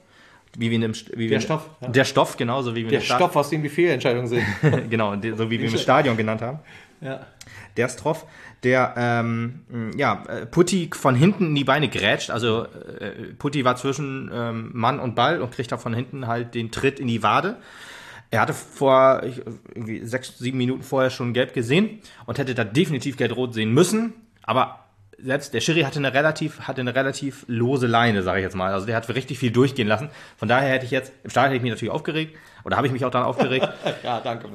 der Stoff, genauso wie wir der Stoff, aus dem die Fehlentscheidungen sind. Genau, so wie wir im Stadion genannt haben. Ja. Der Stroff, der Putti von hinten in die Beine grätscht. Also Putti war zwischen Mann und Ball und kriegt da von hinten halt den Tritt in die Wade. Er hatte vor 6-7 Minuten vorher schon gelb gesehen und hätte da definitiv gelb-rot sehen müssen. Aber selbst der Schiri hatte eine relativ lose Leine, sage ich jetzt mal. Also der hat richtig viel durchgehen lassen. Von daher hätte ich jetzt, im Stadion hätte ich mich natürlich aufgeregt. Oder habe ich mich auch dann aufgeregt. Ja, danke.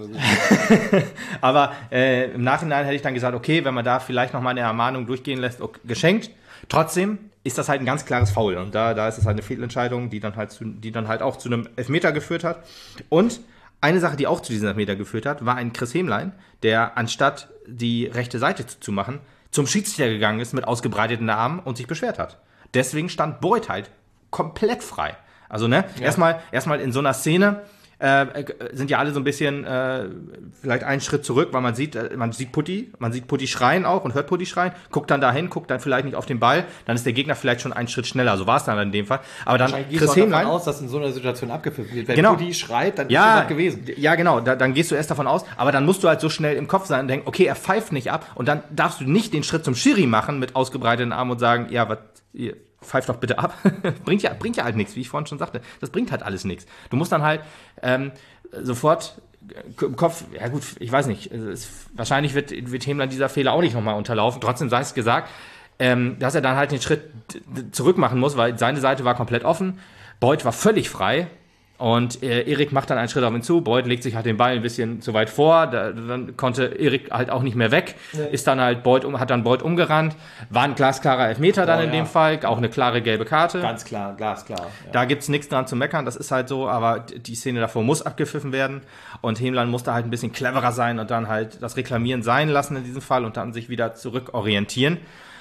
Aber im Nachhinein hätte ich dann gesagt, okay, wenn man da vielleicht noch mal eine Ermahnung durchgehen lässt, okay, geschenkt. Trotzdem ist das halt ein ganz klares Foul. Und da ist es halt eine Fehlentscheidung, die dann halt auch zu einem Elfmeter geführt hat. Und eine Sache, die auch zu diesem Elfmeter geführt hat, war ein Chris Hemlein, der anstatt die rechte Seite zu machen, zum Schiedsrichter gegangen ist mit ausgebreiteten Armen und sich beschwert hat. Deswegen stand Boyd halt komplett frei. Also ne, erstmal in so einer Szene sind ja alle so ein bisschen vielleicht einen Schritt zurück, weil man sieht Putti schreien auch und hört Putti schreien, guckt dann dahin, guckt dann vielleicht nicht auf den Ball, dann ist der Gegner vielleicht schon einen Schritt schneller, so war es dann in dem Fall. Aber dann Chris Hemlein davon aus, dass in so einer Situation abgepfiffen wird. Wenn Putti schreit, dann ist das gewesen. Ja, genau, dann gehst du erst davon aus, aber dann musst du halt so schnell im Kopf sein und denken, okay, er pfeift nicht ab und dann darfst du nicht den Schritt zum Schiri machen mit ausgebreiteten Armen und sagen, ja, was ihr pfeift doch bitte ab. bringt ja halt nichts, wie ich vorhin schon sagte. Das bringt halt alles nichts. Du musst dann halt sofort im Kopf, ja gut, ich weiß nicht, wahrscheinlich wird Hemlein dieser Fehler auch nicht nochmal unterlaufen. Trotzdem sei es gesagt, dass er dann halt den Schritt zurück machen muss, weil seine Seite war komplett offen. Boyd war völlig frei. Und Erik macht dann einen Schritt auf ihn zu, Boyd legt sich halt den Ball ein bisschen zu weit vor, dann konnte Erik halt auch nicht mehr weg, ist dann halt hat dann Boyd umgerannt, war ein glasklarer Elfmeter dann in dem Fall, auch eine klare gelbe Karte. Ganz klar, glasklar. Ja. Da gibt's nichts dran zu meckern, das ist halt so, aber die Szene davor muss abgepfiffen werden und Hemlein musste halt ein bisschen cleverer sein und dann halt das Reklamieren sein lassen in diesem Fall und dann sich wieder zurückorientieren.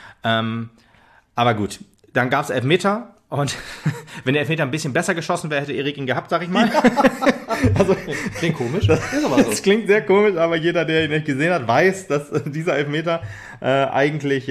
Aber gut, dann gab's Elfmeter. Und wenn der Elfmeter ein bisschen besser geschossen wäre, hätte Erik ihn gehabt, sag ich mal. Also, klingt komisch. Ist aber so. Das klingt sehr komisch, aber jeder, der ihn nicht gesehen hat, weiß, dass dieser Elfmeter eigentlich,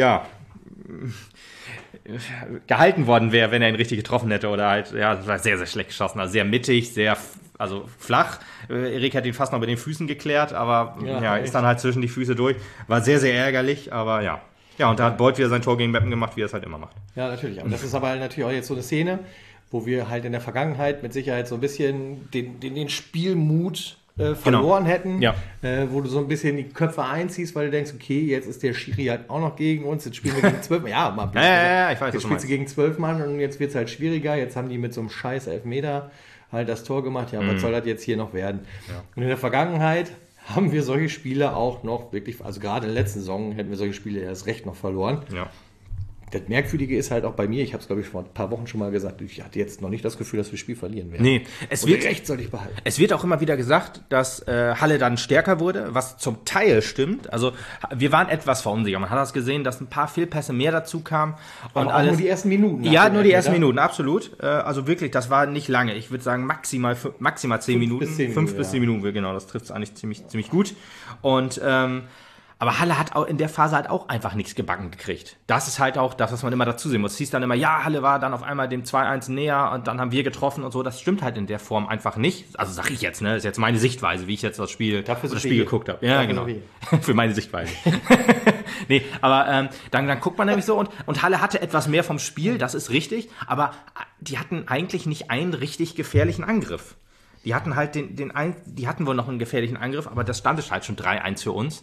gehalten worden wäre, wenn er ihn richtig getroffen hätte. Oder halt, das war sehr, sehr schlecht geschossen. Also sehr mittig, flach. Erik hat ihn fast noch mit den Füßen geklärt, aber ist dann halt zwischen die Füße durch. War sehr, sehr ärgerlich, aber ja. Ja, und da hat Beuth wieder sein Tor gegen Meppen gemacht, wie er es halt immer macht. Ja, natürlich. Aber das ist aber natürlich auch jetzt so eine Szene, wo wir halt in der Vergangenheit mit Sicherheit so ein bisschen den Spielmut verloren hätten, wo du so ein bisschen die Köpfe einziehst, weil du denkst, okay, jetzt ist der Schiri halt auch noch gegen uns, jetzt spielen wir gegen 12 ja, mal blöd. Ja, ich weiß, jetzt spielst du gegen 12 Mann und jetzt wird es halt schwieriger, jetzt haben die mit so einem scheiß Elfmeter halt das Tor gemacht, ja, was soll das jetzt hier noch werden? Ja. Und in der Vergangenheit haben wir solche Spiele auch noch wirklich, also gerade in der letzten Saison hätten wir solche Spiele erst recht noch verloren. Ja. Das Merkwürdige ist halt auch bei mir, ich habe es glaube ich vor ein paar Wochen schon mal gesagt, ich hatte jetzt noch nicht das Gefühl, dass wir das Spiel verlieren werden. Nee, Recht soll ich behalten. Es wird auch immer wieder gesagt, dass Halle dann stärker wurde, was zum Teil stimmt. Also wir waren etwas verunsichert. Man hat das gesehen, dass ein paar Fehlpässe mehr dazu kamen. Und alles, nur die ersten Minuten. Ja, nur die ersten Minuten, absolut. Also wirklich, das war nicht lange. Ich würde sagen maximal 10 Minuten. 5 bis 10 Minuten, genau. Das trifft es eigentlich ziemlich gut. Und aber Halle hat auch in der Phase halt auch einfach nichts gebacken gekriegt. Das ist halt auch das, was man immer dazu sehen muss. Es hieß dann immer, ja, Halle war dann auf einmal dem 2-1 näher und dann haben wir getroffen und so. Das stimmt halt in der Form einfach nicht. Also sag ich jetzt, ne? Das ist jetzt meine Sichtweise, wie ich jetzt das Spiel geguckt habe. Ja, genau. Für meine Sichtweise. Nee, aber dann guckt man nämlich so und Halle hatte etwas mehr vom Spiel, das ist richtig, aber die hatten eigentlich nicht einen richtig gefährlichen Angriff. Die hatten halt die hatten wohl noch einen gefährlichen Angriff, aber das stand halt schon 3-1 für uns.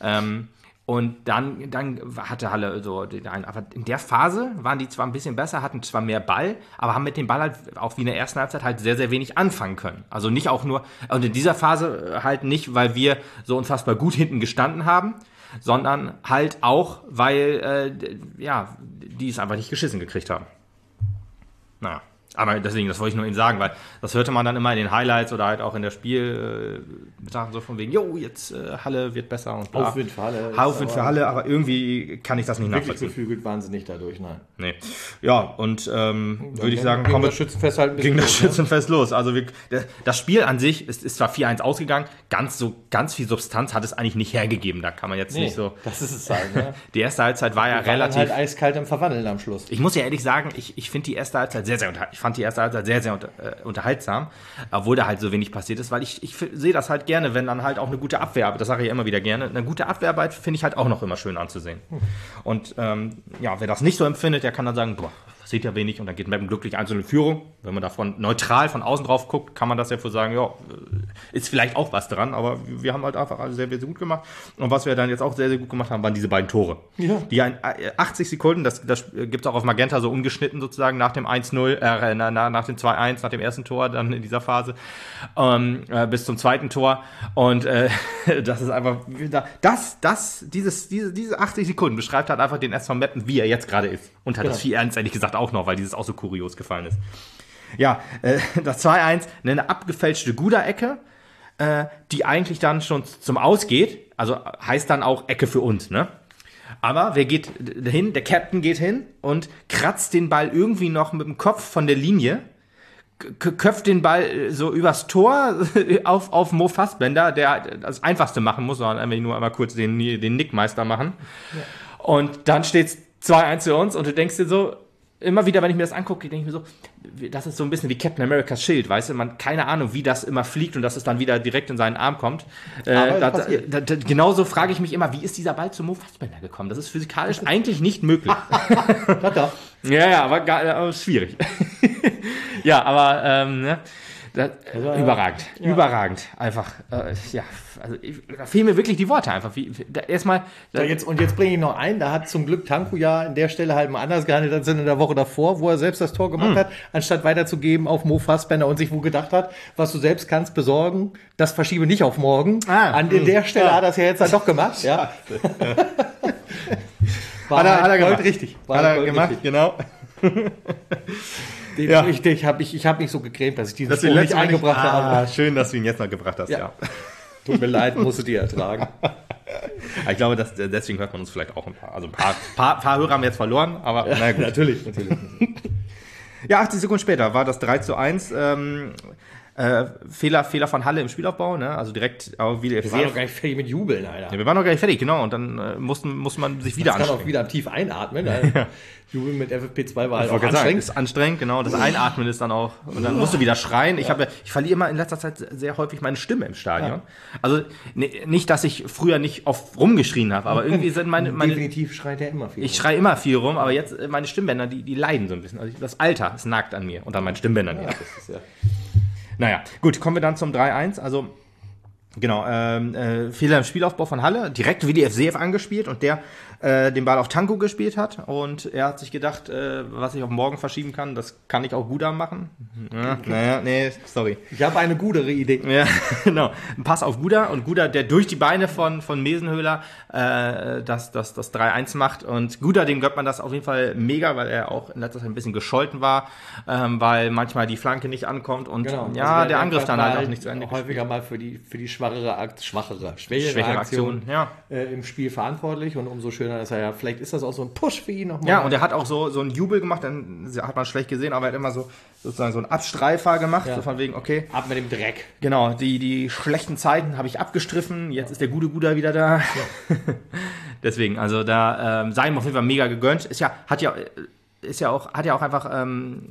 Und dann hatte Halle so aber in der Phase waren die zwar ein bisschen besser, hatten zwar mehr Ball, aber haben mit dem Ball halt auch wie in der ersten Halbzeit halt sehr, sehr wenig anfangen können. Also nicht auch nur, und in dieser Phase halt nicht, weil wir so unfassbar gut hinten gestanden haben, sondern halt auch, weil, die es einfach nicht geschissen gekriegt haben. Naja. Aber deswegen, das wollte ich nur Ihnen sagen, weil das hörte man dann immer in den Highlights oder halt auch in der Spiel Sachen so von wegen, jetzt Halle wird besser und bla. Aufwind für Halle. Aufwind für Halle, aber irgendwie kann ich das nicht nachvollziehen. Wirklich beflügelt waren sie nicht dadurch, nein. Nee. Ja, und würde ich sagen, kommen wir Schützenfest halt gegen das Schützenfest los. Also das Spiel an sich ist zwar 4-1 ausgegangen, ganz viel Substanz hat es eigentlich nicht hergegeben. Da kann man jetzt nicht so. Das ist es halt, ne? Die erste Halbzeit war ja relativ. Halt eiskalt im Verwandeln am Schluss. Ich muss ja ehrlich sagen, ich finde die erste Halbzeit sehr, sehr unterhaltsam, obwohl da halt so wenig passiert ist, weil ich sehe das halt gerne, wenn dann halt auch eine gute Abwehrarbeit, das sage ich ja immer wieder gerne, eine gute Abwehrarbeit finde ich halt auch noch immer schön anzusehen. Und wer das nicht so empfindet, der kann dann sagen, sieht ja wenig und dann geht Meppen glücklich einzelne Führung. Wenn man davon neutral von außen drauf guckt, kann man das ja für sagen, ist vielleicht auch was dran, aber wir haben halt einfach alles sehr, sehr gut gemacht. Und was wir dann jetzt auch sehr, sehr gut gemacht haben, waren diese beiden Tore. Ja. Die in 80 Sekunden, das gibt es auch auf Magenta so ungeschnitten sozusagen, nach dem 1-0, nach dem 2-1, nach dem ersten Tor dann in dieser Phase, bis zum zweiten Tor. Und das ist einfach, diese 80 Sekunden beschreibt halt einfach den SV Meppen, wie er jetzt gerade ist. Und hat das 4-1 ehrlich gesagt auch noch, weil dieses auch so kurios gefallen ist. Ja, das 2-1, eine abgefälschte Guda-Ecke, die eigentlich dann schon zum Aus geht, also heißt dann auch Ecke für uns, ne? Aber wer geht hin? Der Captain geht hin und kratzt den Ball irgendwie noch mit dem Kopf von der Linie, köpft den Ball so übers Tor auf Mo Fassbender, der das Einfachste machen muss, sondern einfach nur einmal kurz den Nickmeister machen. Ja. Und dann steht's 2-1 für uns und du denkst dir so, immer wieder, wenn ich mir das angucke, denke ich mir so, das ist so ein bisschen wie Captain America's Schild, weißt du, keine Ahnung, wie das immer fliegt und dass es dann wieder direkt in seinen Arm kommt. Genauso frage ich mich immer, wie ist dieser Ball zu Mo Fassbender gekommen? Das ist physikalisch eigentlich nicht möglich. Ja, aber schwierig. Ja, aber überragend, überragend, einfach, also da fehlen mir wirklich die Worte einfach. Erstmal. Jetzt bringe ich noch ein, da hat zum Glück Tanku ja an der Stelle halt mal anders gehandelt als in der Woche davor, wo er selbst das Tor gemacht hat, anstatt weiterzugeben auf Mo Fassbender und sich wohl gedacht hat, was du selbst kannst besorgen, das verschiebe nicht auf morgen. An der Stelle hat er es ja jetzt dann doch gemacht. Ja. Hat er gemacht. Richtig. Hat er gemacht, genau. Ich habe mich so gecremt, dass ich diesen Spruch nicht eingebracht habe. Schön, dass du ihn jetzt noch gebracht hast, ja. Tut mir leid, musst du dir ertragen. Ich glaube, deswegen hört man uns vielleicht auch ein paar Hörer haben jetzt verloren, aber na gut. Natürlich. Ja, 80 Sekunden später war das 3-1. Fehler von Halle im Spielaufbau, ne? Also direkt auch wieder Wir waren noch gar nicht fertig mit Jubeln, Alter. Ja, wir waren noch gar nicht fertig, genau. Und dann muss man sich wieder Man kann anstrengen. auch wieder tief einatmen. Ja. Jubeln mit FFP2 war halt auch Anstrengend. anstrengend. Ist anstrengend, genau. Das Einatmen ist dann auch. Und dann musst du wieder schreien. Ich verliere immer in letzter Zeit sehr häufig meine Stimme im Stadion. Ja. Also nicht, dass ich früher nicht oft rumgeschrien habe, aber irgendwie sind meine Definitiv schreit er immer viel. Ich schreie immer viel rum, aber jetzt meine Stimmbänder, die leiden so ein bisschen. Also das Alter, es nagt an mir und an meinen Stimmbändern. Ja. Das ist naja, gut, kommen wir dann zum 3-1. Also genau, Fehler im Spielaufbau von Halle, direkt wie die FCF angespielt und der den Ball auf Tanko gespielt hat und er hat sich gedacht, was ich auf morgen verschieben kann, das kann ich auch Guda machen. Sorry. Ich habe eine gute Idee. Ja, genau. Ein Pass auf Guda und Guda, der durch die Beine von Mesenhöhler das 3-1 macht und Guda, dem gönnt man das auf jeden Fall mega, weil er auch in letzter Zeit ein bisschen gescholten war, weil manchmal die Flanke nicht ankommt und genau. Also der Angriff dann halt auch nicht zu Ende häufiger mal für die schwächere Aktion im Spiel verantwortlich und umso schöner ist er ja. Vielleicht ist das auch so ein Push für ihn nochmal. Ja, und er hat auch so einen Jubel gemacht, dann hat man schlecht gesehen, aber er hat immer sozusagen so einen Abstreifer gemacht, so von wegen, okay. Ab mit dem Dreck. Genau, die schlechten Zeiten habe ich abgestriffen, jetzt ist der gute Guda wieder da. Ja. Deswegen, also da sei ihm auf jeden Fall mega gegönnt. Hat ja auch einfach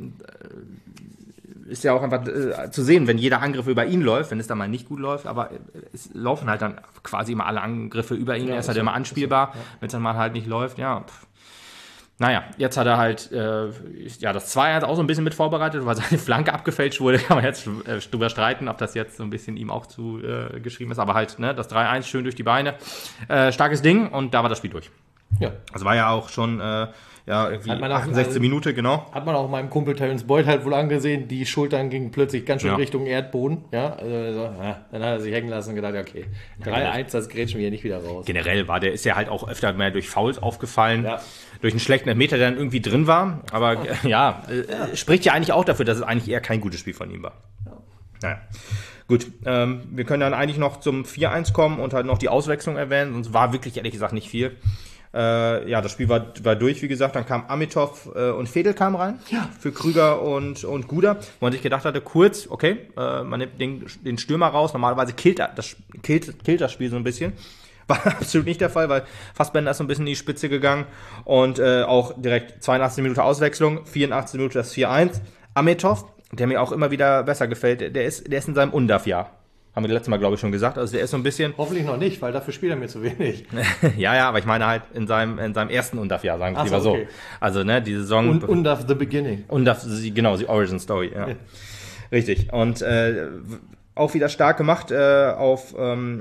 zu sehen, wenn jeder Angriff über ihn läuft, wenn es dann mal nicht gut läuft, aber es laufen halt dann quasi immer alle Angriffe über ihn, er ist halt immer anspielbar, wenn es dann mal halt nicht läuft, Naja, jetzt hat er halt das 2-1 auch so ein bisschen mit vorbereitet, weil seine Flanke abgefälscht wurde, kann man jetzt drüber streiten, ob das jetzt so ein bisschen ihm auch zugeschrieben ist, aber halt, ne, das 3-1 schön durch die Beine, starkes Ding und da war das Spiel durch. Ja. Also war ja auch schon irgendwie 68 Minuten, genau. Hat man auch meinem Kumpel Terence Boyd halt wohl angesehen, die Schultern gingen plötzlich ganz schön Richtung Erdboden. Ja, also, dann hat er sich hängen lassen und gedacht, okay, 3-1, das grätschen wir hier nicht wieder raus. Generell ist ja halt auch öfter mehr durch Fouls aufgefallen, durch einen schlechten Elfmeter, der dann irgendwie drin war. Aber spricht ja eigentlich auch dafür, dass es eigentlich eher kein gutes Spiel von ihm war. Ja. Naja. Gut, wir können dann eigentlich noch zum 4-1 kommen und halt noch die Auswechslung erwähnen, sonst war wirklich ehrlich gesagt nicht viel. Das Spiel war durch, wie gesagt, dann kam Amitov und Fedel kamen rein für Krüger und Guda, wo man sich gedacht hatte, kurz, okay, man nimmt den Stürmer raus, normalerweise killt das Spiel so ein bisschen. War absolut nicht der Fall, weil Fassbender ist so ein bisschen in die Spitze gegangen und auch direkt 82 Minuten Auswechslung, 84 Minuten das 4-1. Amitov, der mir auch immer wieder besser gefällt, der ist in seinem UNDAF-Jahr. Haben wir letztes Mal, glaube ich, schon gesagt. Also der ist so ein bisschen... Hoffentlich noch nicht, weil dafür spielt er mir zu wenig. ja, aber ich meine halt in seinem ersten UNDAF-Jahr, sagen wir lieber so. Also, ne, die Saison... UNDAF the beginning. UNDAF, genau, die Origin Story, ja. Richtig. Und auch wieder stark gemacht, also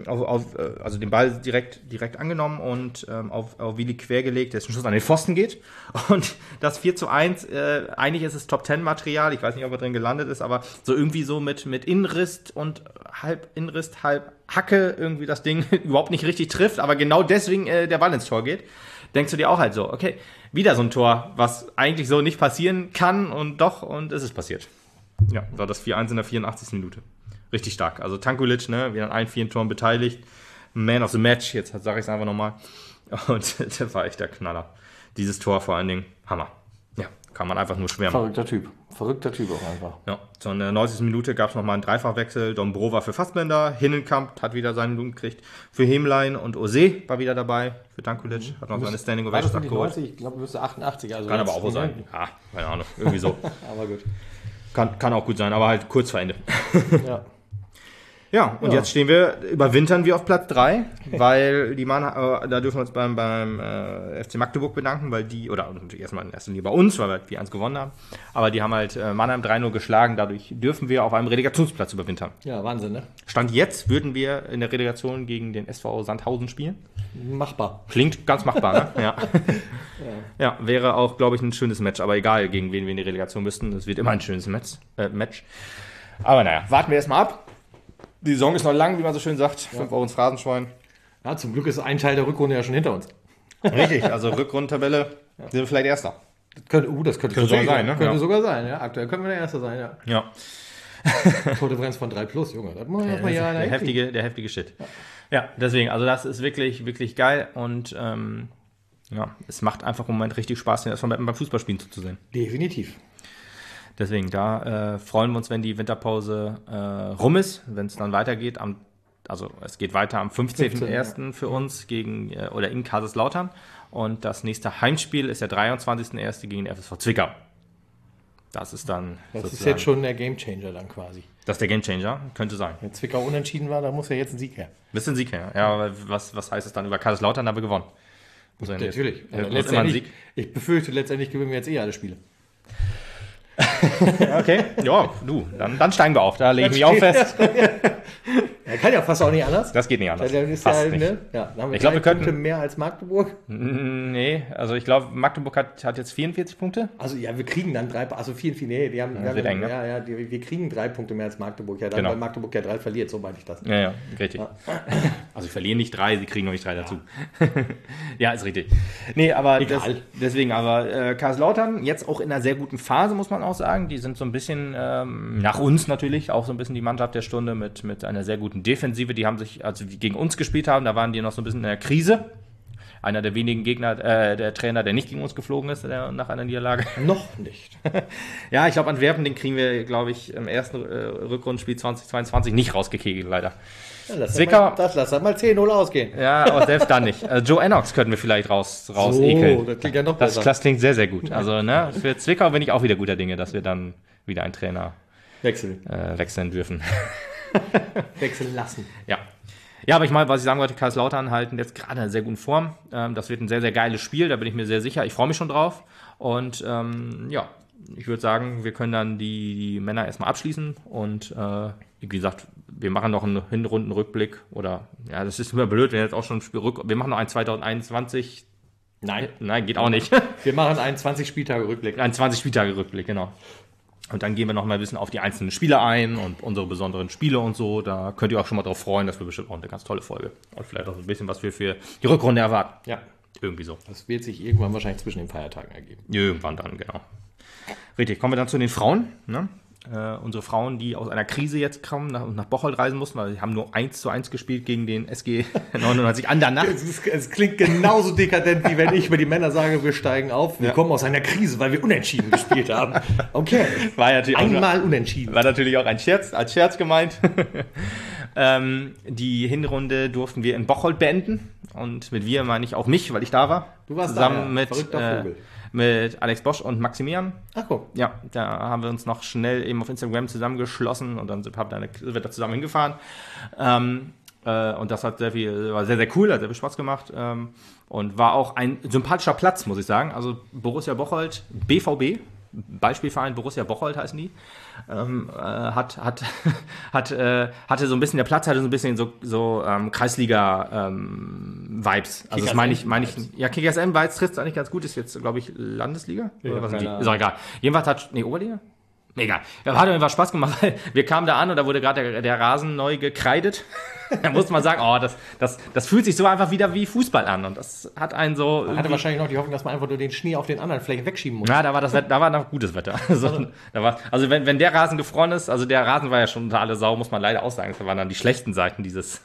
den Ball direkt angenommen und auf Willi quergelegt, der zum Schluss an den Pfosten geht. Und das 4-1, eigentlich ist es Top-10-Material, ich weiß nicht, ob er drin gelandet ist, aber so irgendwie so mit Innenriss und halb Innenriss, halb Hacke irgendwie das Ding überhaupt nicht richtig trifft, aber genau deswegen der Ball ins Tor geht. Denkst du dir auch halt so, okay, wieder so ein Tor, was eigentlich so nicht passieren kann und es ist passiert. Ja, war das 4-1 in der 84. Minute. Richtig stark. Also Tankulic, ne, wieder an allen 4 Toren beteiligt. Man of the Match, jetzt sage ich es einfach nochmal. Und der war echt der Knaller. Dieses Tor vor allen Dingen, Hammer. Ja, kann man einfach nur schwärmen. Verrückter Typ auch einfach. Ja, so in der 90. Minute gab es nochmal einen Dreifachwechsel. Dombrova für Fassbender, Hinnenkamp hat wieder seinen Lohn gekriegt. Für Hemlein und Ose war wieder dabei. Für Tankulic hat noch seine Standing Ovations abgeholt. Ich glaube, müsste 88. Also kann aber auch so sein. Ja, keine Ahnung, irgendwie so. Aber gut. Kann auch gut sein, aber halt kurz vor Ende. Ja, und jetzt überwintern wir auf Platz 3, weil die da dürfen wir uns beim FC Magdeburg bedanken, weil erstmal in erster Linie bei uns, weil wir 4-1 gewonnen haben, aber die haben halt Mannheim 3-0 geschlagen, dadurch dürfen wir auf einem Relegationsplatz überwintern. Ja, Wahnsinn, ne? Stand jetzt würden wir in der Relegation gegen den SV Sandhausen spielen. Machbar. Klingt ganz machbar, ne? Ja, wäre auch, glaube ich, ein schönes Match, aber egal, gegen wen wir in die Relegation müssten, es wird immer ein schönes Match. Aber naja, warten wir erstmal ab. Die Saison ist noch lang, wie man so schön sagt. 5 Euro ins Phrasenschwein. Ja, zum Glück ist ein Teil der Rückrunde ja schon hinter uns. Richtig, also Rückrundentabelle sind wir vielleicht Erster. Das könnte sogar sein, ne? Könnte sogar sein, ja. Aktuell können wir der Erste sein, ja. Tordifferenz von 3+, Junge. Das muss man erstmal der heftige Shit. Ja, deswegen, also das ist wirklich, wirklich geil und es macht einfach im Moment richtig Spaß, den erstmal beim Fußballspielen zuzusehen. Definitiv. Deswegen, da freuen wir uns, wenn die Winterpause rum ist, wenn es dann weitergeht. Also es geht weiter am 15.01. für uns oder in Kaiserslautern. Und das nächste Heimspiel ist der 23.01. gegen den FSV Zwickau. Das ist dann Das ist jetzt schon der Gamechanger dann quasi. Das ist der Gamechanger, könnte sein. Wenn Zwickau unentschieden war, da muss ja jetzt ein Sieg her. Bisschen Sieg her. Ja, aber was heißt es dann über Kaiserslautern? Da haben wir gewonnen. Natürlich. Muss immer ein Sieg. Ich befürchte, letztendlich gewinnen wir jetzt alle Spiele. Okay, ja, dann steigen wir auf. Da lege ich mich auch fest. Er kann ja fast auch nicht anders. Das geht nicht anders. Dann ist Fast ja, nicht. ne? Ja, dann haben wir Ich glaube, wir könnten Punkte mehr als Magdeburg. Nee, also ich glaube, Magdeburg hat jetzt 44 Punkte. Also ja, wir kriegen dann 3, also 4, nee, wir haben, wird eng, ne? wir kriegen 3 Punkte mehr als Magdeburg, ja, dann, Genau. weil Magdeburg ja 3 verliert, so meinte ich das. Ja, richtig. Ja. Also sie verlieren nicht 3, sie kriegen noch nicht 3 dazu. Ja, ist richtig. Nee, aber deswegen, Kaiserslautern jetzt auch in einer sehr guten Phase, muss man auch sagen. Die sind so ein bisschen nach uns natürlich, auch so ein bisschen die Mannschaft der Stunde mit einer sehr guten Defensive. Die haben sich, als sie gegen uns gespielt haben, da waren die noch so ein bisschen in der Krise. Einer der wenigen Gegner, der Trainer, der nicht gegen uns geflogen ist nach einer Niederlage. Noch nicht. Ja, ich glaube, Antwerpen, den kriegen wir, glaube ich, im ersten Rückrundenspiel 2022 nicht rausgekegelt, leider. Ja, lass Zwickau. Lass mal 10-0 ausgehen. Ja, aber selbst dann nicht. Joe Ennox könnten wir vielleicht raus ekeln. Das klingt ja noch besser. Das klingt sehr, sehr gut. Also, ne, für Zwickau bin ich auch wieder guter Dinge, dass wir dann wieder einen Trainer wechseln dürfen. Wechseln lassen. Ja. Ja, aber was ich sagen wollte, Kaiserslautern halten jetzt gerade in einer sehr guten Form. Das wird ein sehr, sehr geiles Spiel, da bin ich mir sehr sicher. Ich freue mich schon drauf. Und ja, ich würde sagen, wir können dann die Männer erstmal abschließen. Und wie gesagt, wir machen noch einen Hinrundenrückblick. Oder, ja, das ist immer blöd, wenn jetzt auch schon ein Spiel wir machen noch einen 2021. Nein, geht auch nicht. Wir machen einen 20-Spieltage-Rückblick. Einen 20-Spieltage-Rückblick, genau. Und dann gehen wir noch mal ein bisschen auf die einzelnen Spiele ein und unsere besonderen Spiele und so. Da könnt ihr auch schon mal drauf freuen, das wird bestimmt auch eine ganz tolle Folge. Und vielleicht auch ein bisschen, was wir für die Rückrunde erwarten. Ja. Irgendwie so. Das wird sich irgendwann wahrscheinlich zwischen den Feiertagen ergeben. Irgendwann dann, genau. Richtig, kommen wir dann zu den Frauen. Ne? Unsere Frauen, die aus einer Krise jetzt kommen und nach Bocholt reisen mussten, weil sie haben nur 1:1 gespielt gegen den SG 99 Andernach. Es klingt genauso dekadent, wie wenn ich über die Männer sage, wir steigen auf. Wir kommen aus einer Krise, weil wir unentschieden gespielt haben. Okay. War natürlich einmal unentschieden. War natürlich auch als Scherz gemeint. Die Hinrunde durften wir in Bocholt beenden. Und mit wir meine ich auch mich, weil ich da war. Du warst zusammen da, ja. mit Alex Bosch und Maximilian. Ach guck. Ja, da haben wir uns noch schnell eben auf Instagram zusammengeschlossen und dann sind wir da zusammen hingefahren. Und das war sehr, sehr cool, hat sehr viel Spaß gemacht. Und war auch ein sympathischer Platz, muss ich sagen. Also Borussia Bocholt, BVB, Beispielverein Borussia Bocholt heißen die, hatte so ein bisschen, der Platz hatte so ein bisschen so Kreisliga-Vibes. Also das meine ich, ja, Kickers-M-Vibes trifft es eigentlich ganz gut, ist jetzt, glaube ich, Landesliga? Ja, oder was sind die? Ist auch egal. Jedenfalls Oberliga? Egal. Ja, hat einfach Spaß gemacht, weil wir kamen da an und da wurde gerade der Rasen neu gekreidet. Da musste man sagen, das fühlt sich so einfach wieder wie Fußball an und das hat einen so... Man hatte wahrscheinlich noch die Hoffnung, dass man einfach nur den Schnee auf den anderen Flächen wegschieben muss. Ja, da war noch gutes Wetter. Also wenn der Rasen gefroren ist, also der Rasen war ja schon unter alle Sau, muss man leider auch sagen, das waren dann die schlechten Seiten dieses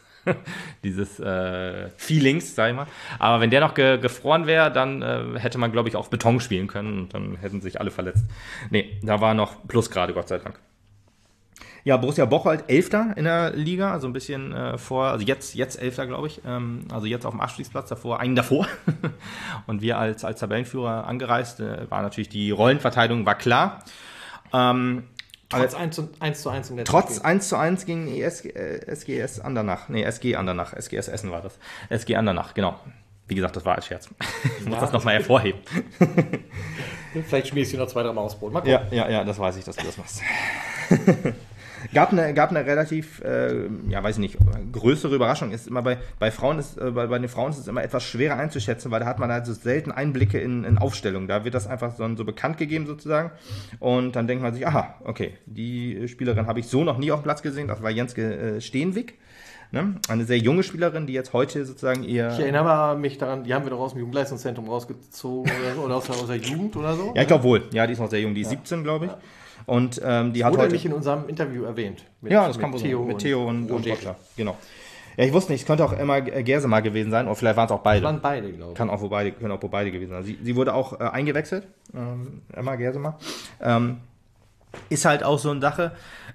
Feelings, sag ich mal. Aber wenn der noch gefroren wäre, dann hätte man, glaube ich, auch Beton spielen können und dann hätten sich alle verletzt. Nee, da war noch Plusgrade, Gott sei Dank. Ja, Borussia Bocholt 11. in der Liga, also ein bisschen also jetzt 11. glaube ich, also jetzt auf dem Abstiegsplatz einen davor. Und wir als Tabellenführer angereist, war natürlich die Rollenverteilung war klar. Trotz 1:1 im letzten Trotz 1:1 gegen SGS Andernach. Nee, SG Andernach. SGS Essen war das. SG Andernach, genau. Wie gesagt, das war als Scherz. Ich muss das nochmal hervorheben. Vielleicht schmierst du noch 2-3 Mal aufs Brot. Mal gucken. Ja, das weiß ich, dass du das machst. Gab eine relativ, weiß ich nicht, größere Überraschung. Ist immer bei den Frauen ist es immer etwas schwerer einzuschätzen, weil da hat man halt so selten Einblicke in Aufstellungen. Da wird das einfach so bekannt gegeben sozusagen. Und dann denkt man sich, aha, okay, die Spielerin habe ich so noch nie auf dem Platz gesehen. Das war Jenske Steenwig. Ne? Eine sehr junge Spielerin, die jetzt heute sozusagen Ich erinnere mich daran, die haben wir doch aus dem Jugendleistungszentrum rausgezogen oder aus der Jugend oder so. Ja, ich glaube wohl. Ja, die ist noch sehr jung, die ist 17, glaube ich. Ja. Und die hat wurde heute nicht in unserem Interview erwähnt. Das kann wohl sein. Mit Theo und Roger. Genau. Ja, ich wusste nicht, es könnte auch Emma Gersemer gewesen sein, oder vielleicht waren es auch beide. Waren beide, glaube ich. Können auch wohl beide gewesen sein. Sie wurde auch eingewechselt, Emma Gersemer. ist halt auch so eine Sache,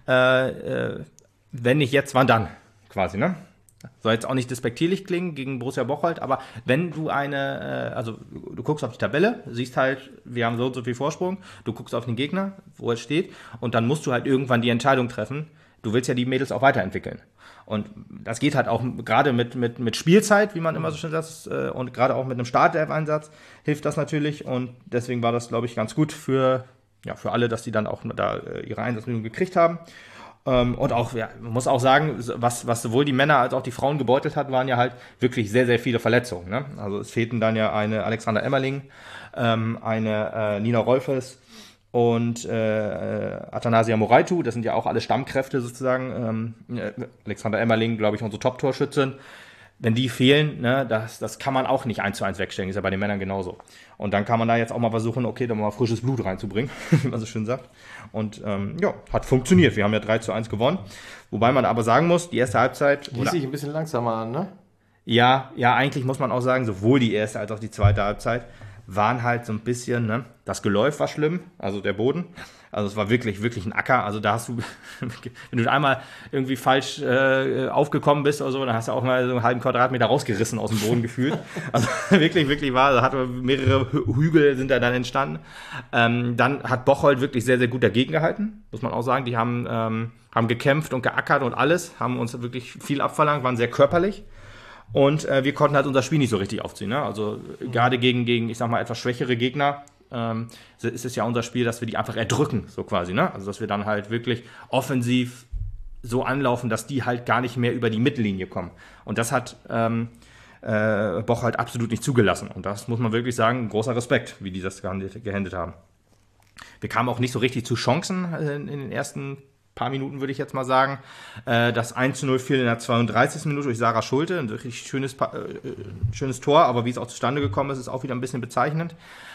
wenn nicht jetzt, wann dann? Quasi, ne? Soll jetzt auch nicht despektierlich klingen gegen Borussia Bocholt, aber wenn du also du guckst auf die Tabelle, siehst halt, wir haben so und so viel Vorsprung, du guckst auf den Gegner, wo er steht, und dann musst du halt irgendwann die Entscheidung treffen, du willst ja die Mädels auch weiterentwickeln. Und das geht halt auch gerade mit Spielzeit, wie man immer so schön sagt, und gerade auch mit einem Startelf-Einsatz hilft das natürlich, und deswegen war das, glaube ich, ganz gut für alle, dass die dann auch da ihre Einsatzminuten gekriegt haben. Und auch, ja, man muss auch sagen, was sowohl die Männer als auch die Frauen gebeutelt hat, waren ja halt wirklich sehr, sehr viele Verletzungen. Ne? Also es fehlten dann ja eine Alexander Emmerling, eine Nina Rolfes und Athanasia Moraitu. Das sind ja auch alle Stammkräfte sozusagen. Alexander Emmerling, glaube ich, unsere Top-Torschützin. Wenn die fehlen, ne, das kann man auch nicht 1:1 wegstellen, ist ja bei den Männern genauso. Und dann kann man da jetzt auch mal versuchen, okay, da mal frisches Blut reinzubringen, wie man so schön sagt. Und hat funktioniert. Wir haben ja 3:1 gewonnen. Wobei man aber sagen muss, die erste Halbzeit... Ließ sich ein bisschen langsamer an, ne? Ja, eigentlich muss man auch sagen, sowohl die erste als auch die zweite Halbzeit waren halt so ein bisschen, ne, das Geläuf war schlimm, also der Boden. Also es war wirklich, wirklich ein Acker. Also da hast du, wenn du einmal irgendwie falsch aufgekommen bist oder so, dann hast du auch mal so einen halben Quadratmeter rausgerissen aus dem Boden gefühlt. Also wirklich, wirklich war, da hatte mehrere Hügel sind da dann entstanden. Dann hat Bocholt wirklich sehr, sehr gut dagegen gehalten, muss man auch sagen. Die haben gekämpft und geackert und alles, haben uns wirklich viel abverlangt, waren sehr körperlich. Und wir konnten halt unser Spiel nicht so richtig aufziehen. Ne? Also gerade gegen, ich sag mal, etwas schwächere Gegner ist es ja unser Spiel, dass wir die einfach erdrücken, so quasi. Ne? Also dass wir dann halt wirklich offensiv so anlaufen, dass die halt gar nicht mehr über die Mittellinie kommen. Und das hat Boch halt absolut nicht zugelassen. Und das muss man wirklich sagen, großer Respekt, wie die das gehandelt haben. Wir kamen auch nicht so richtig zu Chancen in den ersten paar Minuten, würde ich jetzt mal sagen. Das 1:0 fiel in der 32. Minute durch Sarah Schulte. Ein wirklich schönes Tor, aber wie es auch zustande gekommen ist, ist auch wieder ein bisschen bezeichnend.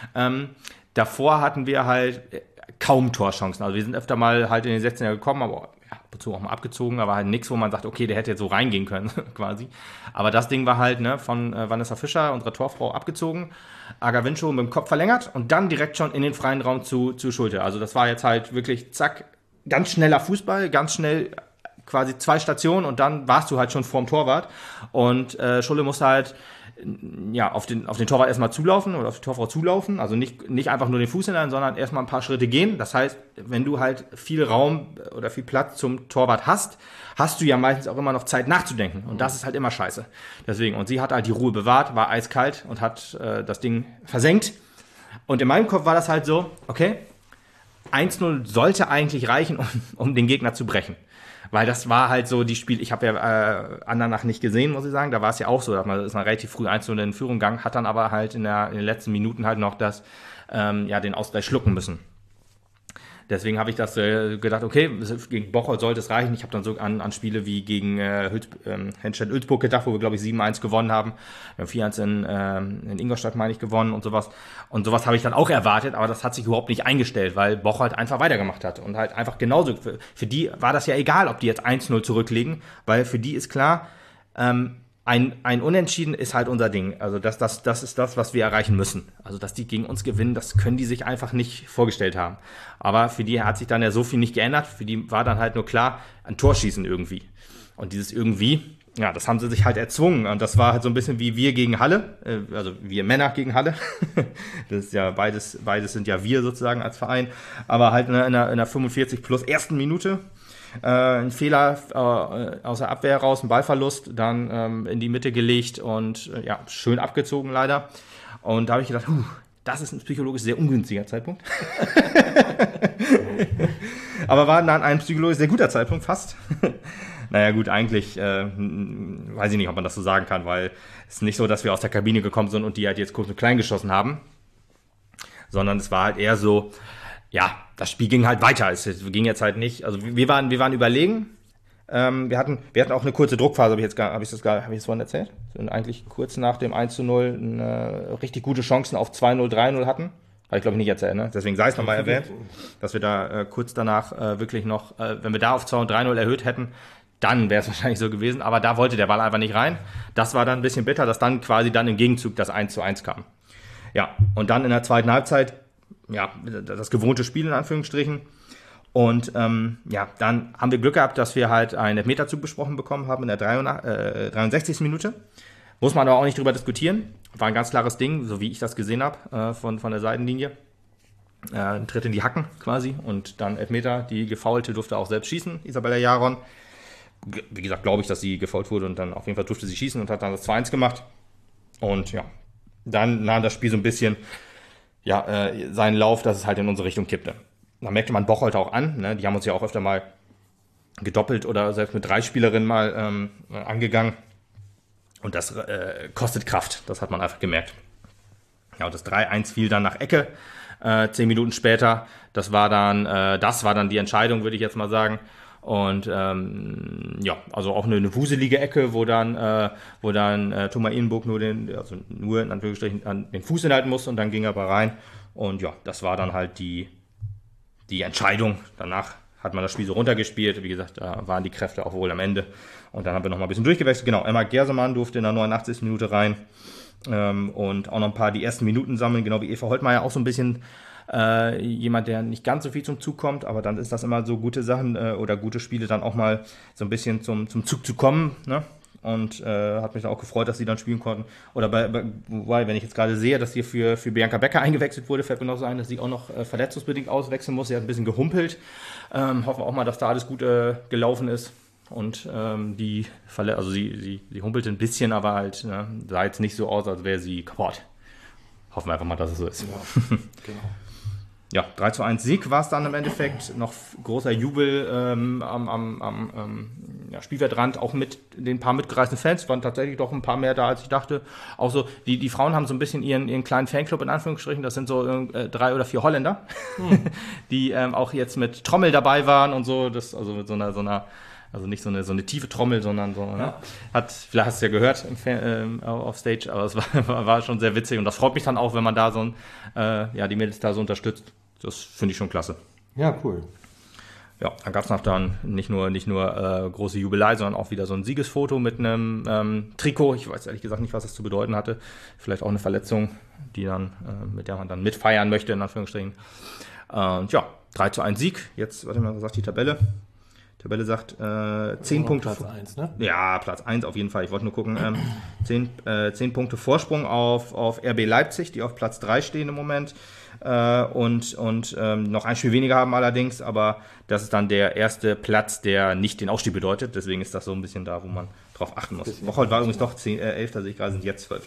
Davor hatten wir halt kaum Torchancen. Also wir sind öfter mal halt in den 16er gekommen, aber ab und zu auch mal abgezogen, aber halt nichts, wo man sagt, okay, der hätte jetzt so reingehen können, quasi. Aber das Ding war halt von Vanessa Fischer, unserer Torfrau, abgezogen. Aga Winchow mit dem Kopf verlängert und dann direkt schon in den freien Raum zu Schulte. Also das war jetzt halt wirklich, zack, ganz schneller Fußball, ganz schnell quasi 2 Stationen und dann warst du halt schon vorm Torwart. Und Schulle musste halt auf den Torwart erstmal zulaufen oder auf die Torfrau zulaufen. Also nicht einfach nur den Fuß hinein, sondern erstmal ein paar Schritte gehen. Das heißt, wenn du halt viel Raum oder viel Platz zum Torwart hast du ja meistens auch immer noch Zeit nachzudenken. Und das ist halt immer scheiße. Deswegen, und sie hat halt die Ruhe bewahrt, war eiskalt und hat das Ding versenkt. Und in meinem Kopf war das halt so, okay, 1:0 sollte eigentlich reichen, um den Gegner zu brechen. Weil das war halt so die Spiel, ich habe ja Andernach nicht gesehen, muss ich sagen. Da war es ja auch so, dass man relativ früh 1:0 in Führung gegangen, hat dann aber halt in den letzten Minuten halt noch den Ausgleich schlucken müssen. Deswegen habe ich das gedacht, okay, gegen Bocholt sollte es reichen. Ich habe dann so an Spiele wie gegen Henstedt-Ulzburg gedacht, wo wir, glaube ich, 7:1 gewonnen haben. Wir haben 4:1 in Ingolstadt, meine ich, gewonnen und sowas. Und sowas habe ich dann auch erwartet, aber das hat sich überhaupt nicht eingestellt, weil Bocholt einfach weitergemacht hat. Und halt einfach genauso, für die war das ja egal, ob die jetzt 1:0 zurücklegen, weil für die ist klar, ein Unentschieden ist halt unser Ding. Also das ist das, was wir erreichen müssen. Also dass die gegen uns gewinnen, das können die sich einfach nicht vorgestellt haben. Aber für die hat sich dann ja so viel nicht geändert. Für die war dann halt nur klar, ein Tor schießen irgendwie. Und dieses irgendwie, ja, das haben sie sich halt erzwungen. Und das war halt so ein bisschen wie wir gegen Halle, also wir Männer gegen Halle. Das ist ja beides sind ja wir sozusagen als Verein. Aber halt in der 45 plus ersten Minute. Ein Fehler aus der Abwehr raus, ein Ballverlust, dann in die Mitte gelegt und schön abgezogen leider. Und da habe ich gedacht, das ist ein psychologisch sehr ungünstiger Zeitpunkt. Aber war dann ein psychologisch sehr guter Zeitpunkt fast. Naja gut, eigentlich weiß ich nicht, ob man das so sagen kann, weil es ist nicht so, dass wir aus der Kabine gekommen sind und die halt jetzt kurz und klein geschossen haben, sondern es war halt eher so, ja, das Spiel ging halt weiter. Es ging jetzt halt nicht. Also wir waren überlegen. Wir hatten auch eine kurze Druckphase. Habe ich das vorhin erzählt? Und eigentlich kurz nach dem 1:0 richtig gute Chancen auf 2:0, 3:0 hatten. Habe ich glaube ich nicht erzählt. Ne? Deswegen sei es nochmal erwähnt, dass wir da kurz danach wirklich noch, wenn wir da auf 2:0 und 3:0 erhöht hätten, dann wäre es wahrscheinlich so gewesen. Aber da wollte der Ball einfach nicht rein. Das war dann ein bisschen bitter, dass dann quasi im Gegenzug das 1:1 kam. Ja, und dann in der zweiten Halbzeit das gewohnte Spiel in Anführungsstrichen. Und dann haben wir Glück gehabt, dass wir halt einen Elfmeter zugesprochen bekommen haben in der 63. Minute. Muss man aber auch nicht drüber diskutieren. War ein ganz klares Ding, so wie ich das gesehen habe, von der Seitenlinie. Ein Tritt in die Hacken quasi und dann Elfmeter. Die Gefaulte durfte auch selbst schießen, Isabella Jaron. Wie gesagt, glaube ich, dass sie gefoult wurde und dann auf jeden Fall durfte sie schießen und hat dann das 2-1 gemacht. Und ja, dann nahm das Spiel so ein bisschen seinen Lauf, dass es halt in unsere Richtung kippte. Da merkte man Bocholt auch an, ne? Die haben uns ja auch öfter mal gedoppelt oder selbst mit 3 Spielerinnen mal angegangen. Und das kostet Kraft, das hat man einfach gemerkt. Ja, und das 3-1 fiel dann nach Ecke, 10 Minuten später. Das war dann die Entscheidung, würde ich jetzt mal sagen. Und also auch eine wuselige Ecke, wo dann Thomas Innenburg nur in Anführungsstrichen an den Fuß hinhalten musste und dann ging er aber rein. Und ja, das war dann halt die Entscheidung. Danach hat man das Spiel so runtergespielt. Wie gesagt, da waren die Kräfte auch wohl am Ende. Und dann haben wir noch mal ein bisschen durchgewechselt. Genau, Emma Gersemann durfte in der 89. Minute rein und auch noch die ersten Minuten sammeln, genau wie Eva Holtmeier, auch so ein bisschen jemand, der nicht ganz so viel zum Zug kommt, aber dann ist das immer so gute Sachen oder gute Spiele dann auch mal so ein bisschen zum Zug zu kommen, ne? Und hat mich dann auch gefreut, dass sie dann spielen konnten. Oder wobei, wenn ich jetzt gerade sehe, dass hier für Bianca Becker eingewechselt wurde, fällt mir noch so ein, dass sie auch noch verletzungsbedingt auswechseln muss. Sie hat ein bisschen gehumpelt. Hoffen wir auch mal, dass da alles gut gelaufen ist. Und sie humpelte ein bisschen, aber halt sah jetzt nicht so aus, als wäre sie kaputt. Hoffen wir einfach mal, dass es so ist. Ja, genau. Ja, 3-1 Sieg war es dann im Endeffekt. Noch großer Jubel am Spielfeldrand, auch mit den paar mitgereisten Fans. Waren tatsächlich doch ein paar mehr da, als ich dachte. Auch so, die Frauen haben so ein bisschen ihren kleinen Fanclub in Anführungsstrichen. Das sind so 3 oder 4 Holländer, die auch jetzt mit Trommel dabei waren und so. Das, also mit so einer also nicht so eine tiefe Trommel, sondern so, ne? Vielleicht hast du es ja gehört auf Stage, aber es war schon sehr witzig und das freut mich dann auch, wenn man da die Mädels da so unterstützt. Das finde ich schon klasse. Ja, cool. Ja, dann gab es noch dann nicht nur große Jubelei, sondern auch wieder so ein Siegesfoto mit einem Trikot. Ich weiß ehrlich gesagt nicht, was das zu bedeuten hatte. Vielleicht auch eine Verletzung, die dann, mit der man dann mitfeiern möchte, in Anführungsstrichen. Und ja, 3-1 Sieg. Jetzt, warte mal, was sagt die Tabelle? Die Tabelle sagt 10 Punkte. Platz 1, ne? Ja, Platz 1 auf jeden Fall. Ich wollte nur gucken. 10 Punkte Vorsprung auf RB Leipzig, die auf Platz 3 stehen im Moment. Und noch ein Spiel weniger haben allerdings, aber das ist dann der erste Platz, der nicht den Aufstieg bedeutet. Deswegen ist das so ein bisschen da, wo man drauf achten muss. Bocholt war übrigens doch 11. sehe ich gerade, sind jetzt 12.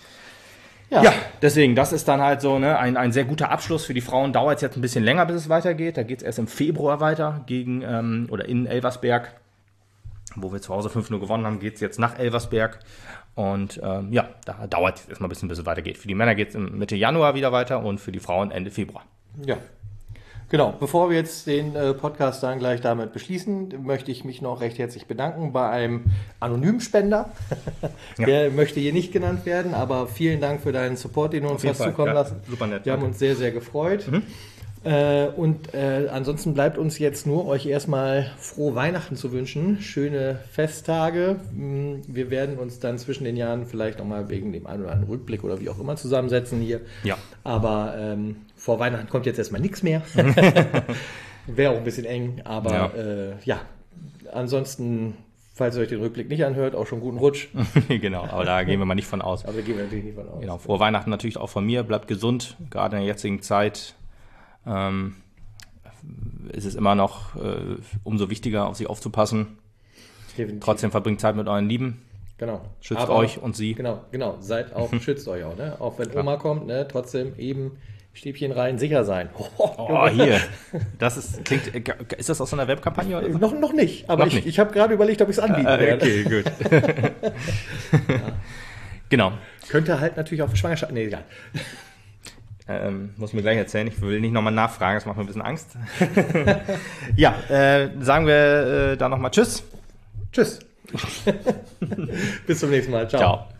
Ja, deswegen, das ist dann halt so ein sehr guter Abschluss. Für die Frauen dauert es jetzt ein bisschen länger, bis es weitergeht. Da geht es erst im Februar weiter in Elversberg, wo wir zu Hause 5-0 gewonnen haben, geht es jetzt nach Elversberg. Und da dauert es erstmal ein bisschen, bis es weitergeht. Für die Männer geht es Mitte Januar wieder weiter und für die Frauen Ende Februar. Ja. Genau, bevor wir jetzt den Podcast dann gleich damit beschließen, möchte ich mich noch recht herzlich bedanken bei einem anonymen Spender. Der möchte hier nicht genannt werden, aber vielen Dank für deinen Support, den du uns hast zukommen lassen. Super nett. Wir haben uns sehr, sehr gefreut. Ansonsten bleibt uns jetzt nur, euch erstmal frohe Weihnachten zu wünschen. Schöne Festtage. Wir werden uns dann zwischen den Jahren vielleicht nochmal wegen dem einen oder anderen Rückblick oder wie auch immer zusammensetzen hier. Ja. Aber vor Weihnachten kommt jetzt erstmal nichts mehr. Wäre auch ein bisschen eng, aber ansonsten, falls ihr euch den Rückblick nicht anhört, auch schon guten Rutsch. Genau, aber da gehen wir mal nicht von aus. Aber da gehen wir natürlich nicht von aus. Genau, frohe Weihnachten natürlich auch von mir. Bleibt gesund, gerade in der jetzigen Zeit. Ist es immer noch umso wichtiger, auf sich aufzupassen. Definitiv. Trotzdem verbringt Zeit mit euren Lieben. Genau. Schützt euch und sie. Genau. Seid auch, schützt euch auch, ne? Auch wenn Oma kommt, ne? Trotzdem eben Stäbchen rein, sicher sein. Hier. Ist das aus so einer Webkampagne oder so? Noch nicht, aber ich habe gerade überlegt, ob ich es anbieten werde. Okay, gut. Genau. Könnte halt natürlich auch für Schwangerschaft. Nee, egal. Muss mir gleich erzählen, ich will nicht nochmal nachfragen, das macht mir ein bisschen Angst. Ja, sagen wir da nochmal Tschüss. Tschüss. Bis zum nächsten Mal. Ciao. Ciao.